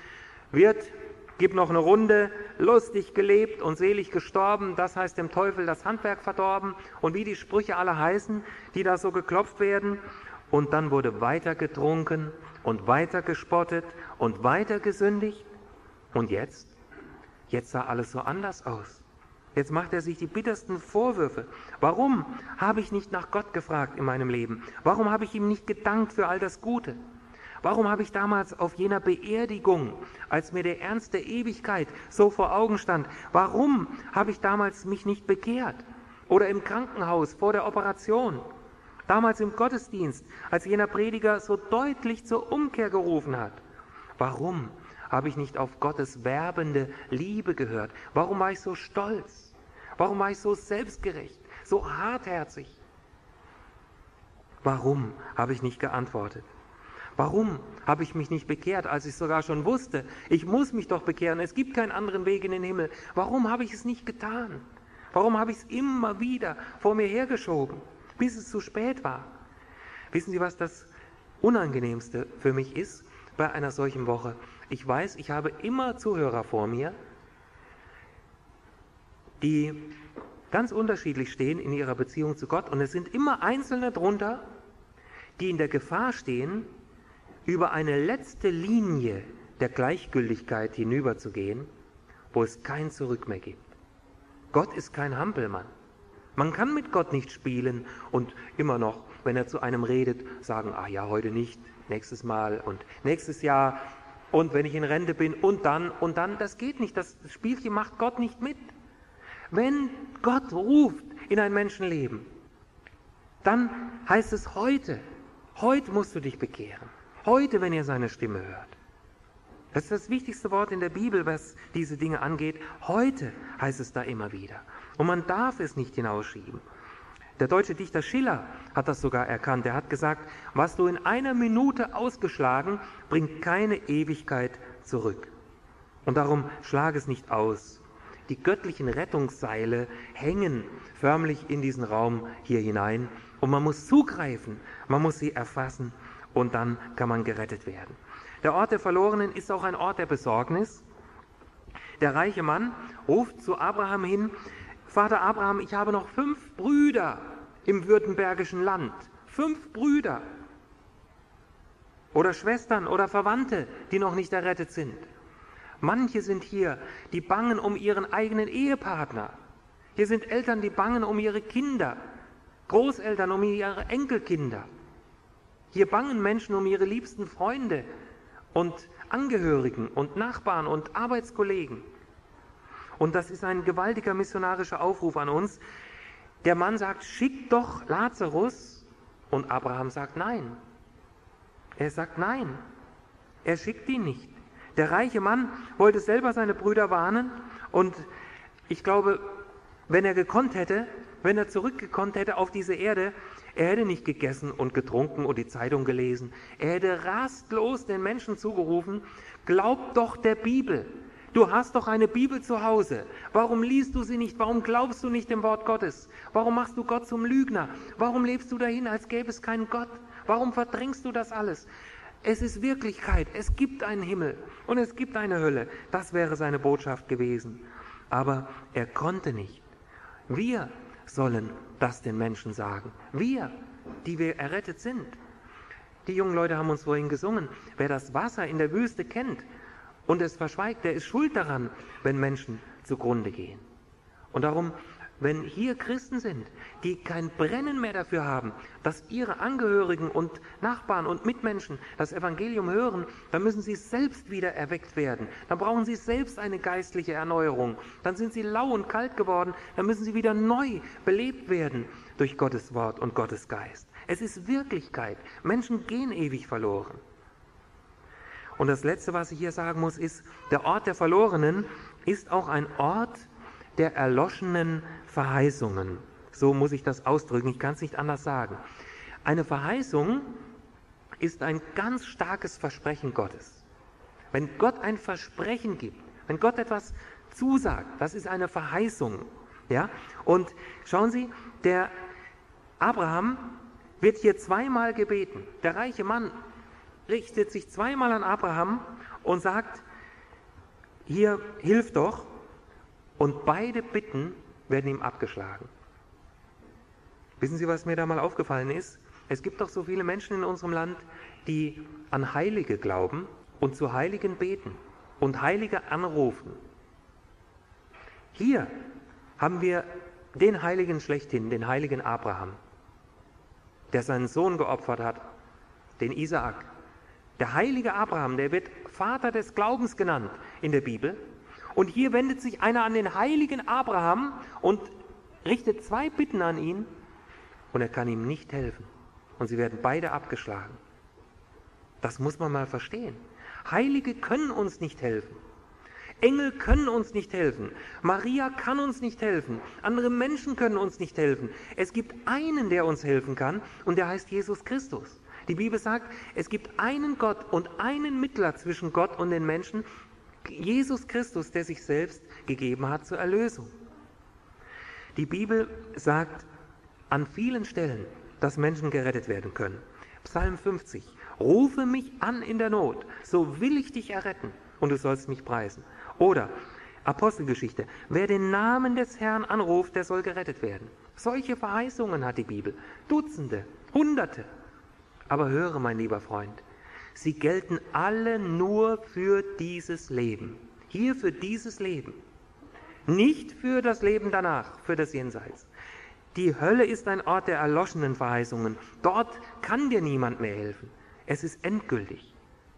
gib noch eine Runde, lustig gelebt und selig gestorben, das heißt dem Teufel das Handwerk verdorben und wie die Sprüche alle heißen, die da so geklopft werden. Und dann wurde weiter getrunken und weiter gespottet und weiter gesündigt. Und jetzt? Jetzt sah alles so anders aus. Jetzt macht er sich die bittersten Vorwürfe. Warum habe ich nicht nach Gott gefragt in meinem Leben? Warum habe ich ihm nicht gedankt für all das Gute? Warum habe ich damals auf jener Beerdigung, als mir der Ernst der Ewigkeit so vor Augen stand, warum habe ich damals mich nicht bekehrt? Oder im Krankenhaus vor der Operation? Damals im Gottesdienst, als jener Prediger so deutlich zur Umkehr gerufen hat? Warum habe ich nicht auf Gottes werbende Liebe gehört? Warum war ich so stolz? Warum war ich so selbstgerecht, so hartherzig? Warum habe ich nicht geantwortet? Warum habe ich mich nicht bekehrt, als ich sogar schon wusste, ich muss mich doch bekehren, es gibt keinen anderen Weg in den Himmel. Warum habe ich es nicht getan? Warum habe ich es immer wieder vor mir hergeschoben, bis es zu spät war? Wissen Sie, was das Unangenehmste für mich ist bei einer solchen Woche? Ich weiß, ich habe immer Zuhörer vor mir, die ganz unterschiedlich stehen in ihrer Beziehung zu Gott und es sind immer Einzelne drunter, die in der Gefahr stehen, über eine letzte Linie der Gleichgültigkeit hinüberzugehen, wo es kein Zurück mehr gibt. Gott ist kein Hampelmann. Man kann mit Gott nicht spielen und immer noch, wenn er zu einem redet, sagen, ach ja, heute nicht, nächstes Mal und nächstes Jahr und wenn ich in Rente bin und dann, das geht nicht, das Spielchen macht Gott nicht mit. Wenn Gott ruft in ein Menschenleben, dann heißt es heute musst du dich bekehren. Heute, wenn ihr seine Stimme hört. Das ist das wichtigste Wort in der Bibel, was diese Dinge angeht. Heute heißt es da immer wieder. Und man darf es nicht hinausschieben. Der deutsche Dichter Schiller hat das sogar erkannt. Er hat gesagt, was du in einer Minute ausgeschlagen, bringt keine Ewigkeit zurück. Und darum schlag es nicht aus. Die göttlichen Rettungsseile hängen förmlich in diesen Raum hier hinein. Und man muss zugreifen, man muss sie erfassen. Und dann kann man gerettet werden. Der Ort der Verlorenen ist auch ein Ort der Besorgnis. Der reiche Mann ruft zu Abraham hin, Vater Abraham, ich habe noch 5 Brüder im württembergischen Land. 5 Brüder. oder Schwestern oder Verwandte, die noch nicht errettet sind. Manche sind hier, die bangen um ihren eigenen Ehepartner. Hier sind Eltern, die bangen um ihre Kinder, Großeltern um ihre Enkelkinder. Hier bangen Menschen um ihre liebsten Freunde und Angehörigen und Nachbarn und Arbeitskollegen. Und das ist ein gewaltiger missionarischer Aufruf an uns. Der Mann sagt, schickt doch Lazarus, und Abraham sagt nein. Er sagt nein, er schickt ihn nicht. Der reiche Mann wollte selber seine Brüder warnen, und ich glaube, wenn er gekonnt hätte, wenn er zurückgekonnt hätte auf diese Erde, er hätte nicht gegessen und getrunken und die Zeitung gelesen. Er hätte rastlos den Menschen zugerufen, glaub doch der Bibel. Du hast doch eine Bibel zu Hause. Warum liest du sie nicht? Warum glaubst du nicht dem Wort Gottes? Warum machst du Gott zum Lügner? Warum lebst du dahin, als gäbe es keinen Gott? Warum verdrängst du das alles? Es ist Wirklichkeit. Es gibt einen Himmel und es gibt eine Hölle. Das wäre seine Botschaft gewesen. Aber er konnte nicht. Wir sollen das den Menschen sagen. Wir, die wir errettet sind. Die jungen Leute haben uns vorhin gesungen. Wer das Wasser in der Wüste kennt und es verschweigt, der ist schuld daran, wenn Menschen zugrunde gehen. Und darum, wenn hier Christen sind, die kein Brennen mehr dafür haben, dass ihre Angehörigen und Nachbarn und Mitmenschen das Evangelium hören, dann müssen sie selbst wieder erweckt werden. Dann brauchen sie selbst eine geistliche Erneuerung. Dann sind sie lau und kalt geworden. Dann müssen sie wieder neu belebt werden durch Gottes Wort und Gottes Geist. Es ist Wirklichkeit. Menschen gehen ewig verloren. Und das Letzte, was ich hier sagen muss, ist, der Ort der Verlorenen ist auch ein Ort der erloschenen Verheißungen. So muss ich das ausdrücken, ich kann es nicht anders sagen. Eine Verheißung ist ein ganz starkes Versprechen Gottes. Wenn Gott ein Versprechen gibt, wenn Gott etwas zusagt, das ist eine Verheißung. Ja? Und schauen Sie, der Abraham wird hier zweimal gebeten. Der reiche Mann richtet sich zweimal an Abraham und sagt, hier, hilf doch. Und beide Bitten werden ihm abgeschlagen. Wissen Sie, was mir da mal aufgefallen ist? Es gibt doch so viele Menschen in unserem Land, die an Heilige glauben und zu Heiligen beten und Heilige anrufen. Hier haben wir den Heiligen schlechthin, den heiligen Abraham, der seinen Sohn geopfert hat, den Isaak. Der heilige Abraham, der wird Vater des Glaubens genannt in der Bibel. Und hier wendet sich einer an den heiligen Abraham und richtet zwei Bitten an ihn und er kann ihm nicht helfen. Und sie werden beide abgeschlagen. Das muss man mal verstehen. Heilige können uns nicht helfen. Engel können uns nicht helfen. Maria kann uns nicht helfen. Andere Menschen können uns nicht helfen. Es gibt einen, der uns helfen kann und der heißt Jesus Christus. Die Bibel sagt, es gibt einen Gott und einen Mittler zwischen Gott und den Menschen, Jesus Christus, der sich selbst gegeben hat zur Erlösung. Die Bibel sagt an vielen Stellen, dass Menschen gerettet werden können. Psalm 50, rufe mich an in der Not, so will ich dich erretten und du sollst mich preisen. Oder Apostelgeschichte, wer den Namen des Herrn anruft, der soll gerettet werden. Solche Verheißungen hat die Bibel, Dutzende, Hunderte. Aber höre, mein lieber Freund, sie gelten alle nur für dieses Leben. Hier für dieses Leben. Nicht für das Leben danach, für das Jenseits. Die Hölle ist ein Ort der erloschenen Verheißungen. Dort kann dir niemand mehr helfen. Es ist endgültig.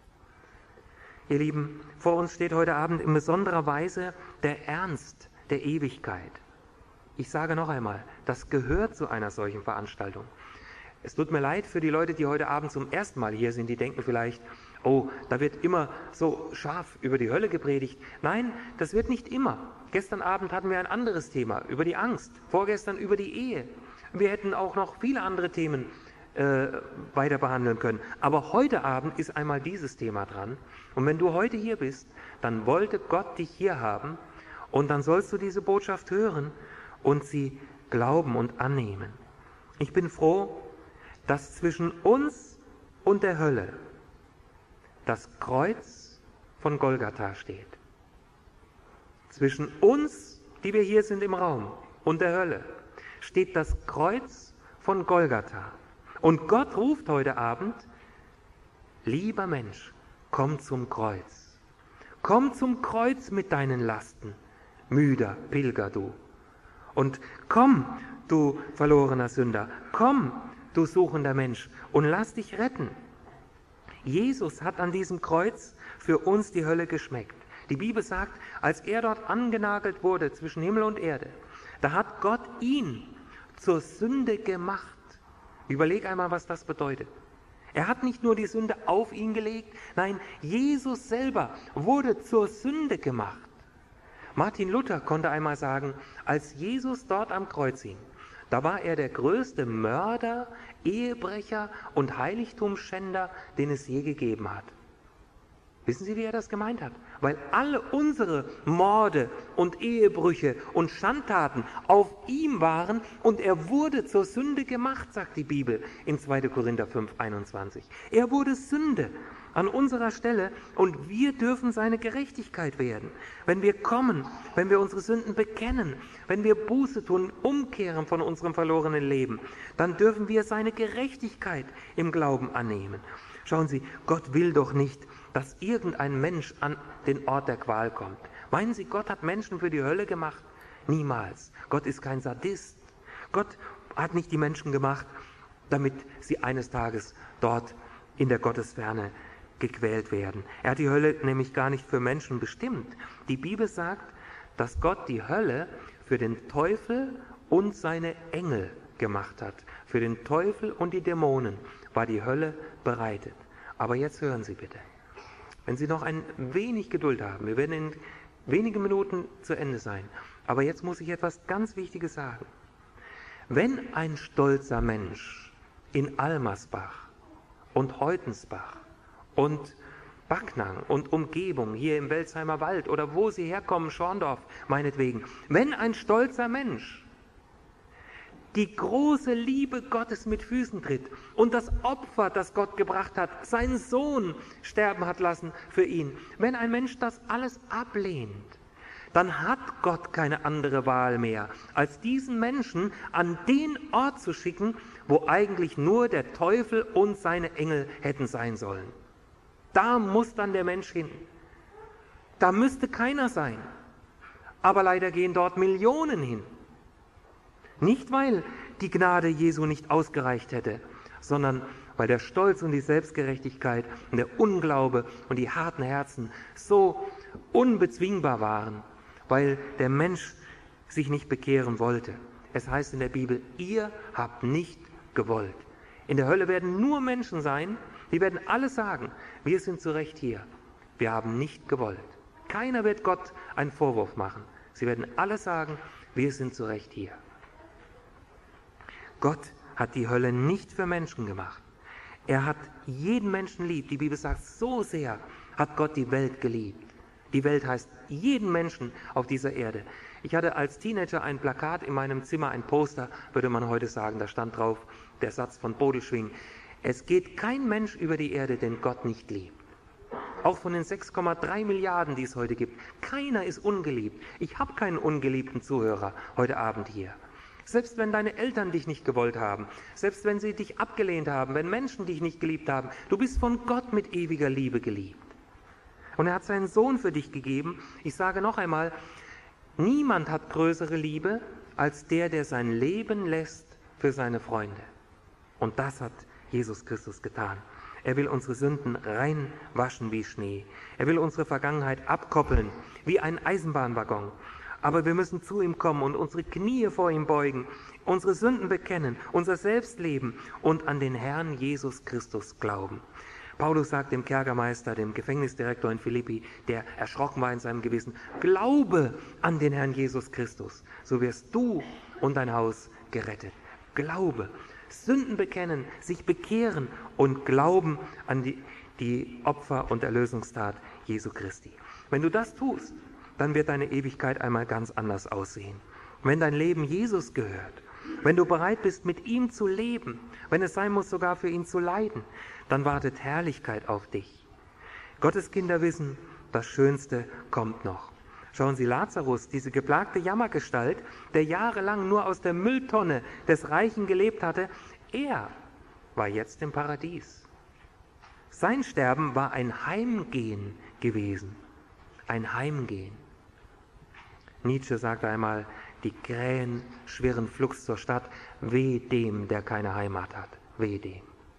Ihr Lieben, vor uns steht heute Abend in besonderer Weise der Ernst der Ewigkeit. Ich sage noch einmal, das gehört zu einer solchen Veranstaltung. Es tut mir leid für die Leute, die heute Abend zum ersten Mal hier sind, die denken vielleicht, oh, da wird immer so scharf über die Hölle gepredigt. Nein, das wird nicht immer. Gestern Abend hatten wir ein anderes Thema, über die Angst, vorgestern über die Ehe. Wir hätten auch noch viele andere Themen weiter behandeln können. Aber heute Abend ist einmal dieses Thema dran. Und wenn du heute hier bist, dann wollte Gott dich hier haben und dann sollst du diese Botschaft hören und sie glauben und annehmen. Ich bin froh, dass zwischen uns und der Hölle das Kreuz von Golgatha steht. Zwischen uns, die wir hier sind im Raum, und der Hölle steht das Kreuz von Golgatha. Und Gott ruft heute Abend lieber Mensch, komm zum Kreuz. Komm zum Kreuz mit deinen Lasten, müder Pilger du. Und komm, du verlorener Sünder, komm, du suchender Mensch, und lass dich retten. Jesus hat an diesem Kreuz für uns die Hölle geschmeckt. Die Bibel sagt, als er dort angenagelt wurde zwischen Himmel und Erde, da hat Gott ihn zur Sünde gemacht. Überleg einmal, was das bedeutet. Er hat nicht nur die Sünde auf ihn gelegt, nein, Jesus selber wurde zur Sünde gemacht. Martin Luther konnte einmal sagen, als Jesus dort am Kreuz hing, da war er der größte Mörder, Ehebrecher und Heiligtumsschänder, den es je gegeben hat. Wissen Sie, wie er das gemeint hat? Weil alle unsere Morde und Ehebrüche und Schandtaten auf ihm waren und er wurde zur Sünde gemacht, sagt die Bibel in 2. Korinther 5,21. Er wurde Sünde an unserer Stelle und wir dürfen seine Gerechtigkeit werden. Wenn wir kommen, wenn wir unsere Sünden bekennen, wenn wir Buße tun, umkehren von unserem verlorenen Leben, dann dürfen wir seine Gerechtigkeit im Glauben annehmen. Schauen Sie, Gott will doch nicht, dass irgendein Mensch an den Ort der Qual kommt. Meinen Sie, Gott hat Menschen für die Hölle gemacht? Niemals. Gott ist kein Sadist. Gott hat nicht die Menschen gemacht, damit sie eines Tages dort in der Gottesferne gequält werden. Er hat die Hölle nämlich gar nicht für Menschen bestimmt. Die Bibel sagt, dass Gott die Hölle für den Teufel und seine Engel gemacht hat. Für den Teufel und die Dämonen war die Hölle bereitet. Aber jetzt hören Sie bitte. Wenn Sie noch ein wenig Geduld haben, wir werden in wenigen Minuten zu Ende sein, aber jetzt muss ich etwas ganz Wichtiges sagen. Wenn ein stolzer Mensch in Almersbach und Heutensbach und Backnang und Umgebung, hier im Welsheimer Wald oder wo Sie herkommen, Schorndorf meinetwegen, wenn ein stolzer Mensch die große Liebe Gottes mit Füßen tritt und das Opfer, das Gott gebracht hat, seinen Sohn sterben hat lassen für ihn. Wenn ein Mensch das alles ablehnt, dann hat Gott keine andere Wahl mehr, als diesen Menschen an den Ort zu schicken, wo eigentlich nur der Teufel und seine Engel hätten sein sollen. Da muss dann der Mensch hin. Da müsste keiner sein. Aber leider gehen dort Millionen hin. Nicht, weil die Gnade Jesu nicht ausgereicht hätte, sondern weil der Stolz und die Selbstgerechtigkeit und der Unglaube und die harten Herzen so unbezwingbar waren, weil der Mensch sich nicht bekehren wollte. Es heißt in der Bibel, ihr habt nicht gewollt. In der Hölle werden nur Menschen sein, die werden alle sagen, wir sind zu Recht hier. Wir haben nicht gewollt. Keiner wird Gott einen Vorwurf machen. Sie werden alle sagen, wir sind zu Recht hier. Gott hat die Hölle nicht für Menschen gemacht. Er hat jeden Menschen lieb. Die Bibel sagt, so sehr hat Gott die Welt geliebt. Die Welt heißt jeden Menschen auf dieser Erde. Ich hatte als Teenager ein Plakat in meinem Zimmer, ein Poster, würde man heute sagen, da stand drauf der Satz von Bodelschwing: Es geht kein Mensch über die Erde, den Gott nicht liebt. Auch von den 6,3 Milliarden, die es heute gibt, keiner ist ungeliebt. Ich habe keinen ungeliebten Zuhörer heute Abend hier. Selbst wenn deine Eltern dich nicht gewollt haben, selbst wenn sie dich abgelehnt haben, wenn Menschen dich nicht geliebt haben, du bist von Gott mit ewiger Liebe geliebt. Und er hat seinen Sohn für dich gegeben. Ich sage noch einmal, niemand hat größere Liebe als der sein Leben lässt für seine Freunde. Und das hat Jesus Christus getan. Er will unsere Sünden reinwaschen wie Schnee. Er will unsere Vergangenheit abkoppeln wie ein Eisenbahnwaggon. Aber wir müssen zu ihm kommen und unsere Knie vor ihm beugen, unsere Sünden bekennen, unser Selbstleben und an den Herrn Jesus Christus glauben. Paulus sagt dem Kerkermeister, dem Gefängnisdirektor in Philippi, der erschrocken war in seinem Gewissen, glaube an den Herrn Jesus Christus, so wirst du und dein Haus gerettet. Glaube, Sünden bekennen, sich bekehren und glauben an die Opfer- und Erlösungstat Jesu Christi. Wenn du das tust, dann wird deine Ewigkeit einmal ganz anders aussehen. Und wenn dein Leben Jesus gehört, wenn du bereit bist, mit ihm zu leben, wenn es sein muss, sogar für ihn zu leiden, dann wartet Herrlichkeit auf dich. Gottes Kinder wissen, das Schönste kommt noch. Schauen Sie, Lazarus, diese geplagte Jammergestalt, der jahrelang nur aus der Mülltonne des Reichen gelebt hatte, er war jetzt im Paradies. Sein Sterben war ein Heimgehen gewesen. Ein Heimgehen. Nietzsche sagte einmal, die Krähen schwirren flugs zur Stadt, weh dem, der keine Heimat hat, weh dem.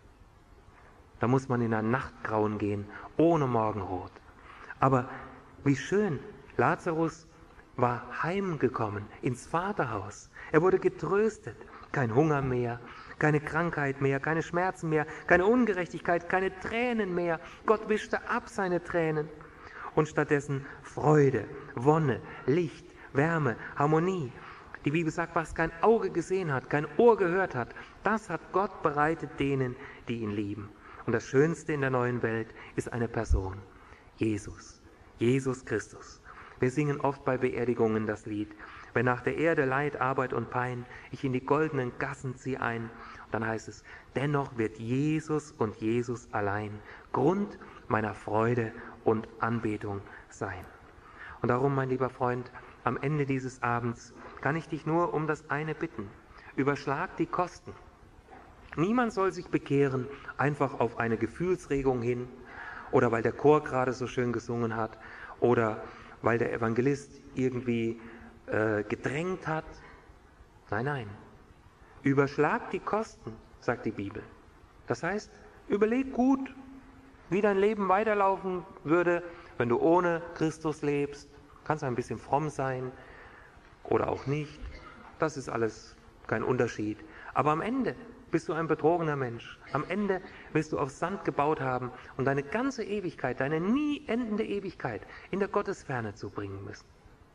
Da muss man in ein Nachtgrauen gehen, ohne Morgenrot. Aber wie schön, Lazarus war heimgekommen ins Vaterhaus. Er wurde getröstet, kein Hunger mehr, keine Krankheit mehr, keine Schmerzen mehr, keine Ungerechtigkeit, keine Tränen mehr. Gott wischte ab seine Tränen. Und stattdessen Freude, Wonne, Licht, Wärme, Harmonie. Die Bibel sagt, was kein Auge gesehen hat, kein Ohr gehört hat, das hat Gott bereitet denen, die ihn lieben. Und das Schönste in der neuen Welt ist eine Person, Jesus, Jesus Christus. Wir singen oft bei Beerdigungen das Lied, wenn nach der Erde Leid, Arbeit und Pein, ich in die goldenen Gassen ziehe ein. Und dann heißt es, dennoch wird Jesus und Jesus allein Grund meiner Freude und Anbetung sein. Und darum, mein lieber Freund, am Ende dieses Abends kann ich dich nur um das eine bitten. Überschlag die Kosten. Niemand soll sich bekehren, einfach auf eine Gefühlsregung hin oder weil der Chor gerade so schön gesungen hat oder weil der Evangelist irgendwie gedrängt hat. Nein, nein. Überschlag die Kosten, sagt die Bibel. Das heißt, überleg gut, wie dein Leben weiterlaufen würde, wenn du ohne Christus lebst. Kannst ein bisschen fromm sein oder auch nicht. Das ist alles kein Unterschied. Aber am Ende bist du ein betrogener Mensch. Am Ende wirst du auf Sand gebaut haben und deine ganze Ewigkeit, deine nie endende Ewigkeit in der Gottesferne zubringen müssen.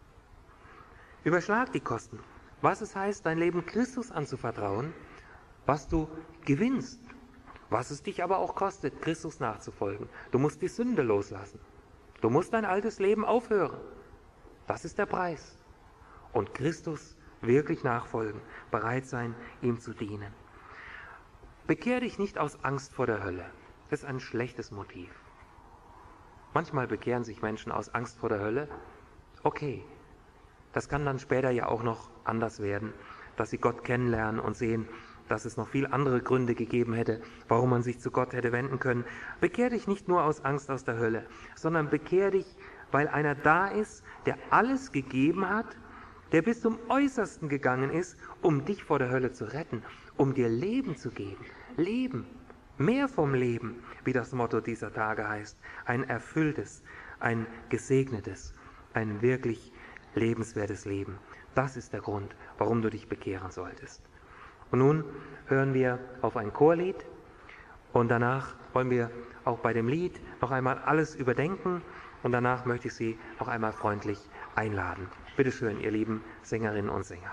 Überschlag die Kosten. Was es heißt, dein Leben Christus anzuvertrauen, was du gewinnst, was es dich aber auch kostet, Christus nachzufolgen. Du musst die Sünde loslassen. Du musst dein altes Leben aufhören. Das ist der Preis. Und Christus wirklich nachfolgen, bereit sein, ihm zu dienen. Bekehr dich nicht aus Angst vor der Hölle. Das ist ein schlechtes Motiv. Manchmal bekehren sich Menschen aus Angst vor der Hölle. Okay, das kann dann später ja auch noch anders werden, dass sie Gott kennenlernen und sehen, dass es noch viel andere Gründe gegeben hätte, warum man sich zu Gott hätte wenden können. Bekehr dich nicht nur aus Angst aus der Hölle, sondern bekehr dich, weil einer da ist, der alles gegeben hat, der bis zum Äußersten gegangen ist, um dich vor der Hölle zu retten, um dir Leben zu geben. Leben, mehr vom Leben, wie das Motto dieser Tage heißt. Ein erfülltes, ein gesegnetes, ein wirklich lebenswertes Leben. Das ist der Grund, warum du dich bekehren solltest. Und nun hören wir auf ein Chorlied und danach wollen wir auch bei dem Lied noch einmal alles überdenken und danach möchte ich Sie noch einmal freundlich einladen. Bitte schön, ihr lieben Sängerinnen und Sänger.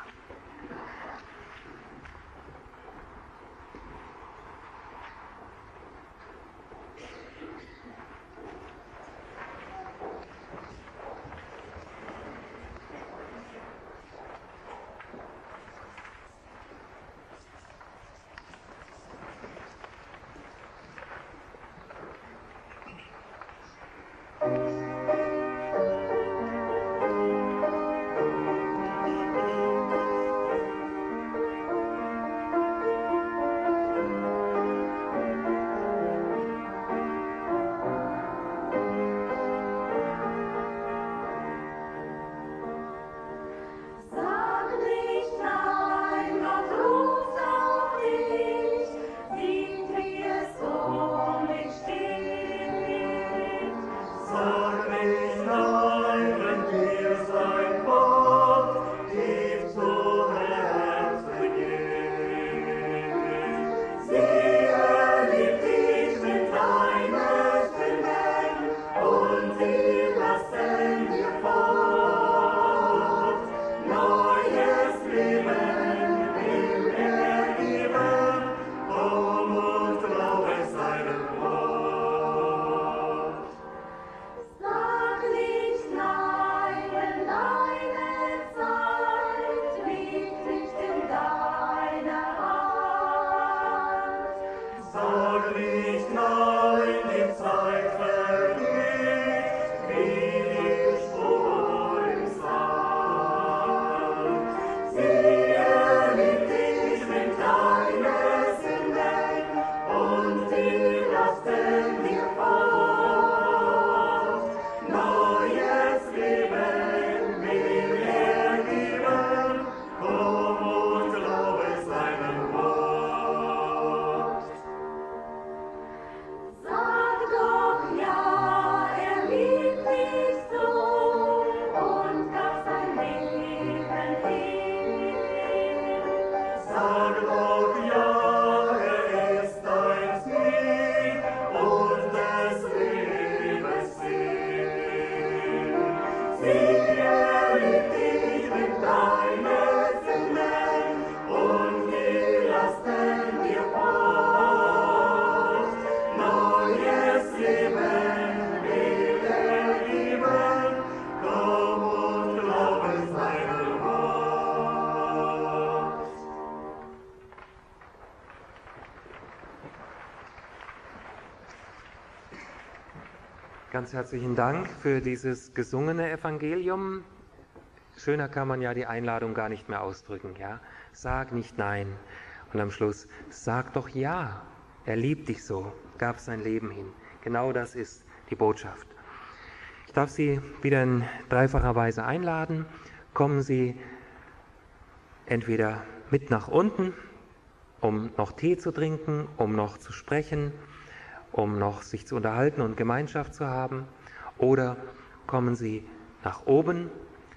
Ganz herzlichen Dank für dieses gesungene Evangelium. Schöner kann man ja die Einladung gar nicht mehr ausdrücken. Ja? Sag nicht nein. Und am Schluss, sag doch ja. Er liebt dich so, gab sein Leben hin. Genau das ist die Botschaft. Ich darf Sie wieder in dreifacher Weise einladen. Kommen Sie entweder mit nach unten, um noch Tee zu trinken, um noch zu sprechen, um noch sich zu unterhalten und Gemeinschaft zu haben. Oder kommen Sie nach oben,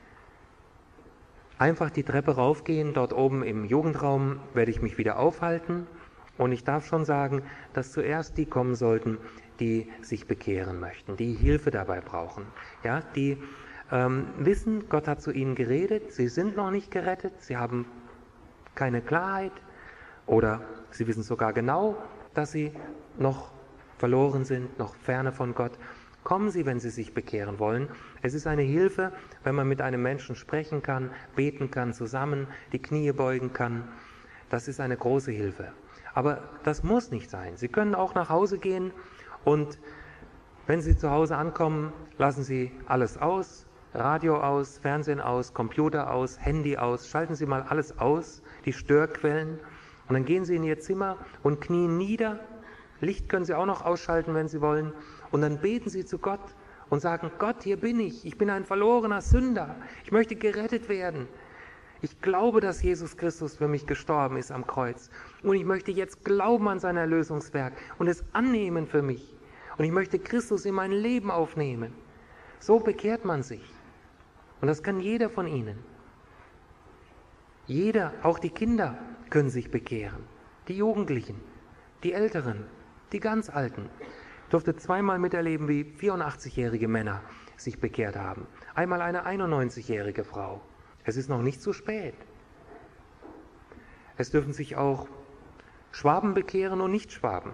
einfach die Treppe raufgehen. Dort oben im Jugendraum werde ich mich wieder aufhalten. Und ich darf schon sagen, dass zuerst die kommen sollten, die sich bekehren möchten, die Hilfe dabei brauchen. Ja, die wissen, Gott hat zu ihnen geredet, sie sind noch nicht gerettet, sie haben keine Klarheit oder sie wissen sogar genau, dass sie noch verloren sind, noch ferne von Gott. Kommen Sie, wenn Sie sich bekehren wollen. Es ist eine Hilfe, wenn man mit einem Menschen sprechen kann, beten kann, zusammen die Knie beugen kann. Das ist eine große Hilfe. Aber das muss nicht sein. Sie können auch nach Hause gehen und wenn Sie zu Hause ankommen, lassen Sie alles aus, Radio aus, Fernsehen aus, Computer aus, Handy aus, schalten Sie mal alles aus, die Störquellen, und dann gehen Sie in Ihr Zimmer und knien nieder. Licht können Sie auch noch ausschalten, wenn Sie wollen, und dann beten Sie zu Gott und sagen, Gott, hier bin ich bin ein verlorener Sünder, ich möchte gerettet werden. Ich glaube, dass Jesus Christus für mich gestorben ist am Kreuz und ich möchte jetzt glauben an sein Erlösungswerk und es annehmen für mich und ich möchte Christus in mein Leben aufnehmen. So bekehrt man sich. Und das kann jeder von Ihnen. Jeder, auch die Kinder, können sich bekehren. Die Jugendlichen, die Älteren, die ganz Alten. Ich durfte zweimal miterleben, wie 84-jährige Männer sich bekehrt haben. Einmal eine 91-jährige Frau. Es ist noch nicht zu spät. Es dürfen sich auch Schwaben bekehren und Nicht-Schwaben.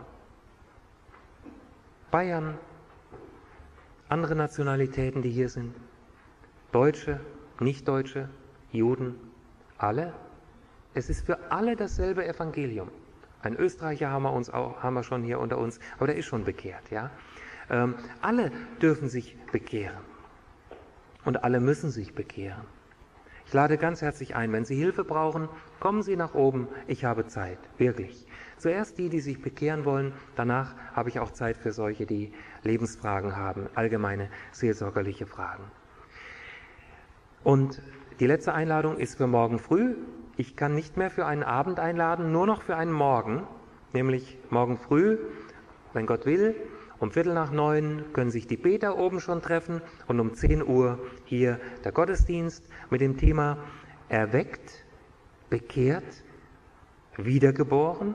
Bayern, andere Nationalitäten, die hier sind. Deutsche, Nicht-Deutsche, Juden, alle. Es ist für alle dasselbe Evangelium. Ein Österreicher haben wir schon hier unter uns, aber der ist schon bekehrt. Ja? Alle dürfen sich bekehren und alle müssen sich bekehren. Ich lade ganz herzlich ein, wenn Sie Hilfe brauchen, kommen Sie nach oben, ich habe Zeit, wirklich. Zuerst die sich bekehren wollen, danach habe ich auch Zeit für solche, die Lebensfragen haben, allgemeine seelsorgerliche Fragen. Und die letzte Einladung ist für morgen früh. Ich kann nicht mehr für einen Abend einladen, nur noch für einen Morgen, nämlich morgen früh, wenn Gott will, um 8:45 können sich die Beter oben schon treffen und um 10 Uhr hier der Gottesdienst mit dem Thema erweckt, bekehrt, wiedergeboren.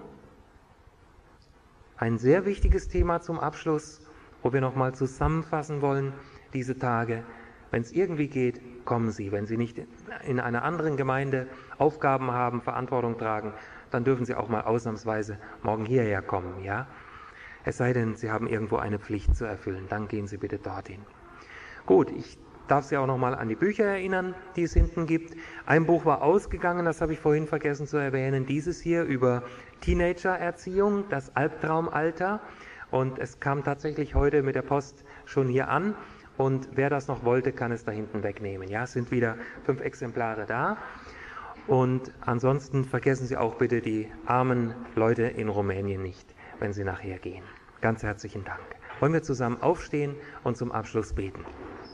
Ein sehr wichtiges Thema zum Abschluss, wo wir nochmal zusammenfassen wollen, diese Tage. Wenn es irgendwie geht, kommen Sie. Wenn Sie nicht in einer anderen Gemeinde Aufgaben haben, Verantwortung tragen, dann dürfen Sie auch mal ausnahmsweise morgen hierher kommen, ja? Es sei denn, Sie haben irgendwo eine Pflicht zu erfüllen, dann gehen Sie bitte dorthin. Gut, ich darf Sie auch nochmal an die Bücher erinnern, die es hinten gibt. Ein Buch war ausgegangen, das habe ich vorhin vergessen zu erwähnen, dieses hier über Teenagererziehung, das Albtraumalter. Und es kam tatsächlich heute mit der Post schon hier an. Und wer das noch wollte, kann es da hinten wegnehmen. Ja, es sind wieder 5 Exemplare da. Und ansonsten vergessen Sie auch bitte die armen Leute in Rumänien nicht, wenn Sie nachher gehen. Ganz herzlichen Dank. Wollen wir zusammen aufstehen und zum Abschluss beten.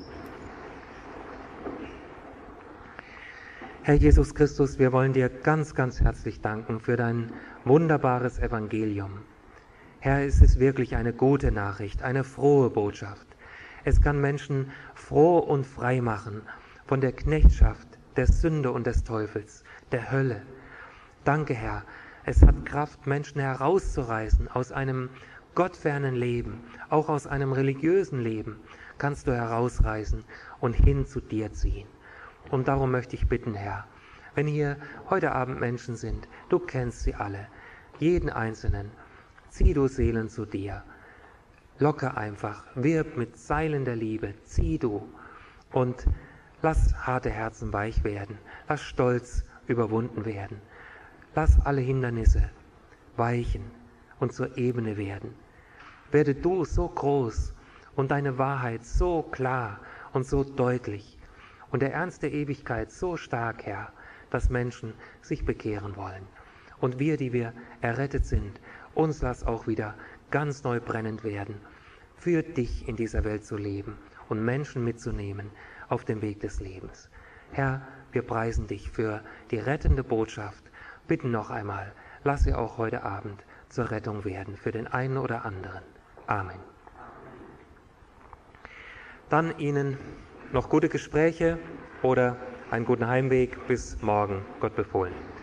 Herr Jesus Christus, wir wollen dir ganz, ganz herzlich danken für dein wunderbares Evangelium. Herr, es ist wirklich eine gute Nachricht, eine frohe Botschaft. Es kann Menschen froh und frei machen von der Knechtschaft, der Sünde und des Teufels, der Hölle. Danke, Herr. Es hat Kraft, Menschen herauszureißen aus einem gottfernen Leben, auch aus einem religiösen Leben kannst du herausreißen und hin zu dir ziehen. Und darum möchte ich bitten, Herr, wenn hier heute Abend Menschen sind, du kennst sie alle, jeden Einzelnen, zieh du Seelen zu dir. Locke einfach, wirb mit Seilen der Liebe, zieh du und lass harte Herzen weich werden, lass Stolz überwunden werden, lass alle Hindernisse weichen und zur Ebene werden. Werde du so groß und deine Wahrheit so klar und so deutlich und der Ernst der Ewigkeit so stark, Herr, dass Menschen sich bekehren wollen. Und wir, die wir errettet sind, uns lass auch wieder ganz neu brennend werden, für dich in dieser Welt zu leben und Menschen mitzunehmen auf dem Weg des Lebens. Herr, wir preisen dich für die rettende Botschaft, bitten noch einmal, lass sie auch heute Abend zur Rettung werden, für den einen oder anderen. Amen. Dann Ihnen noch gute Gespräche oder einen guten Heimweg. Bis morgen. Gott befohlen.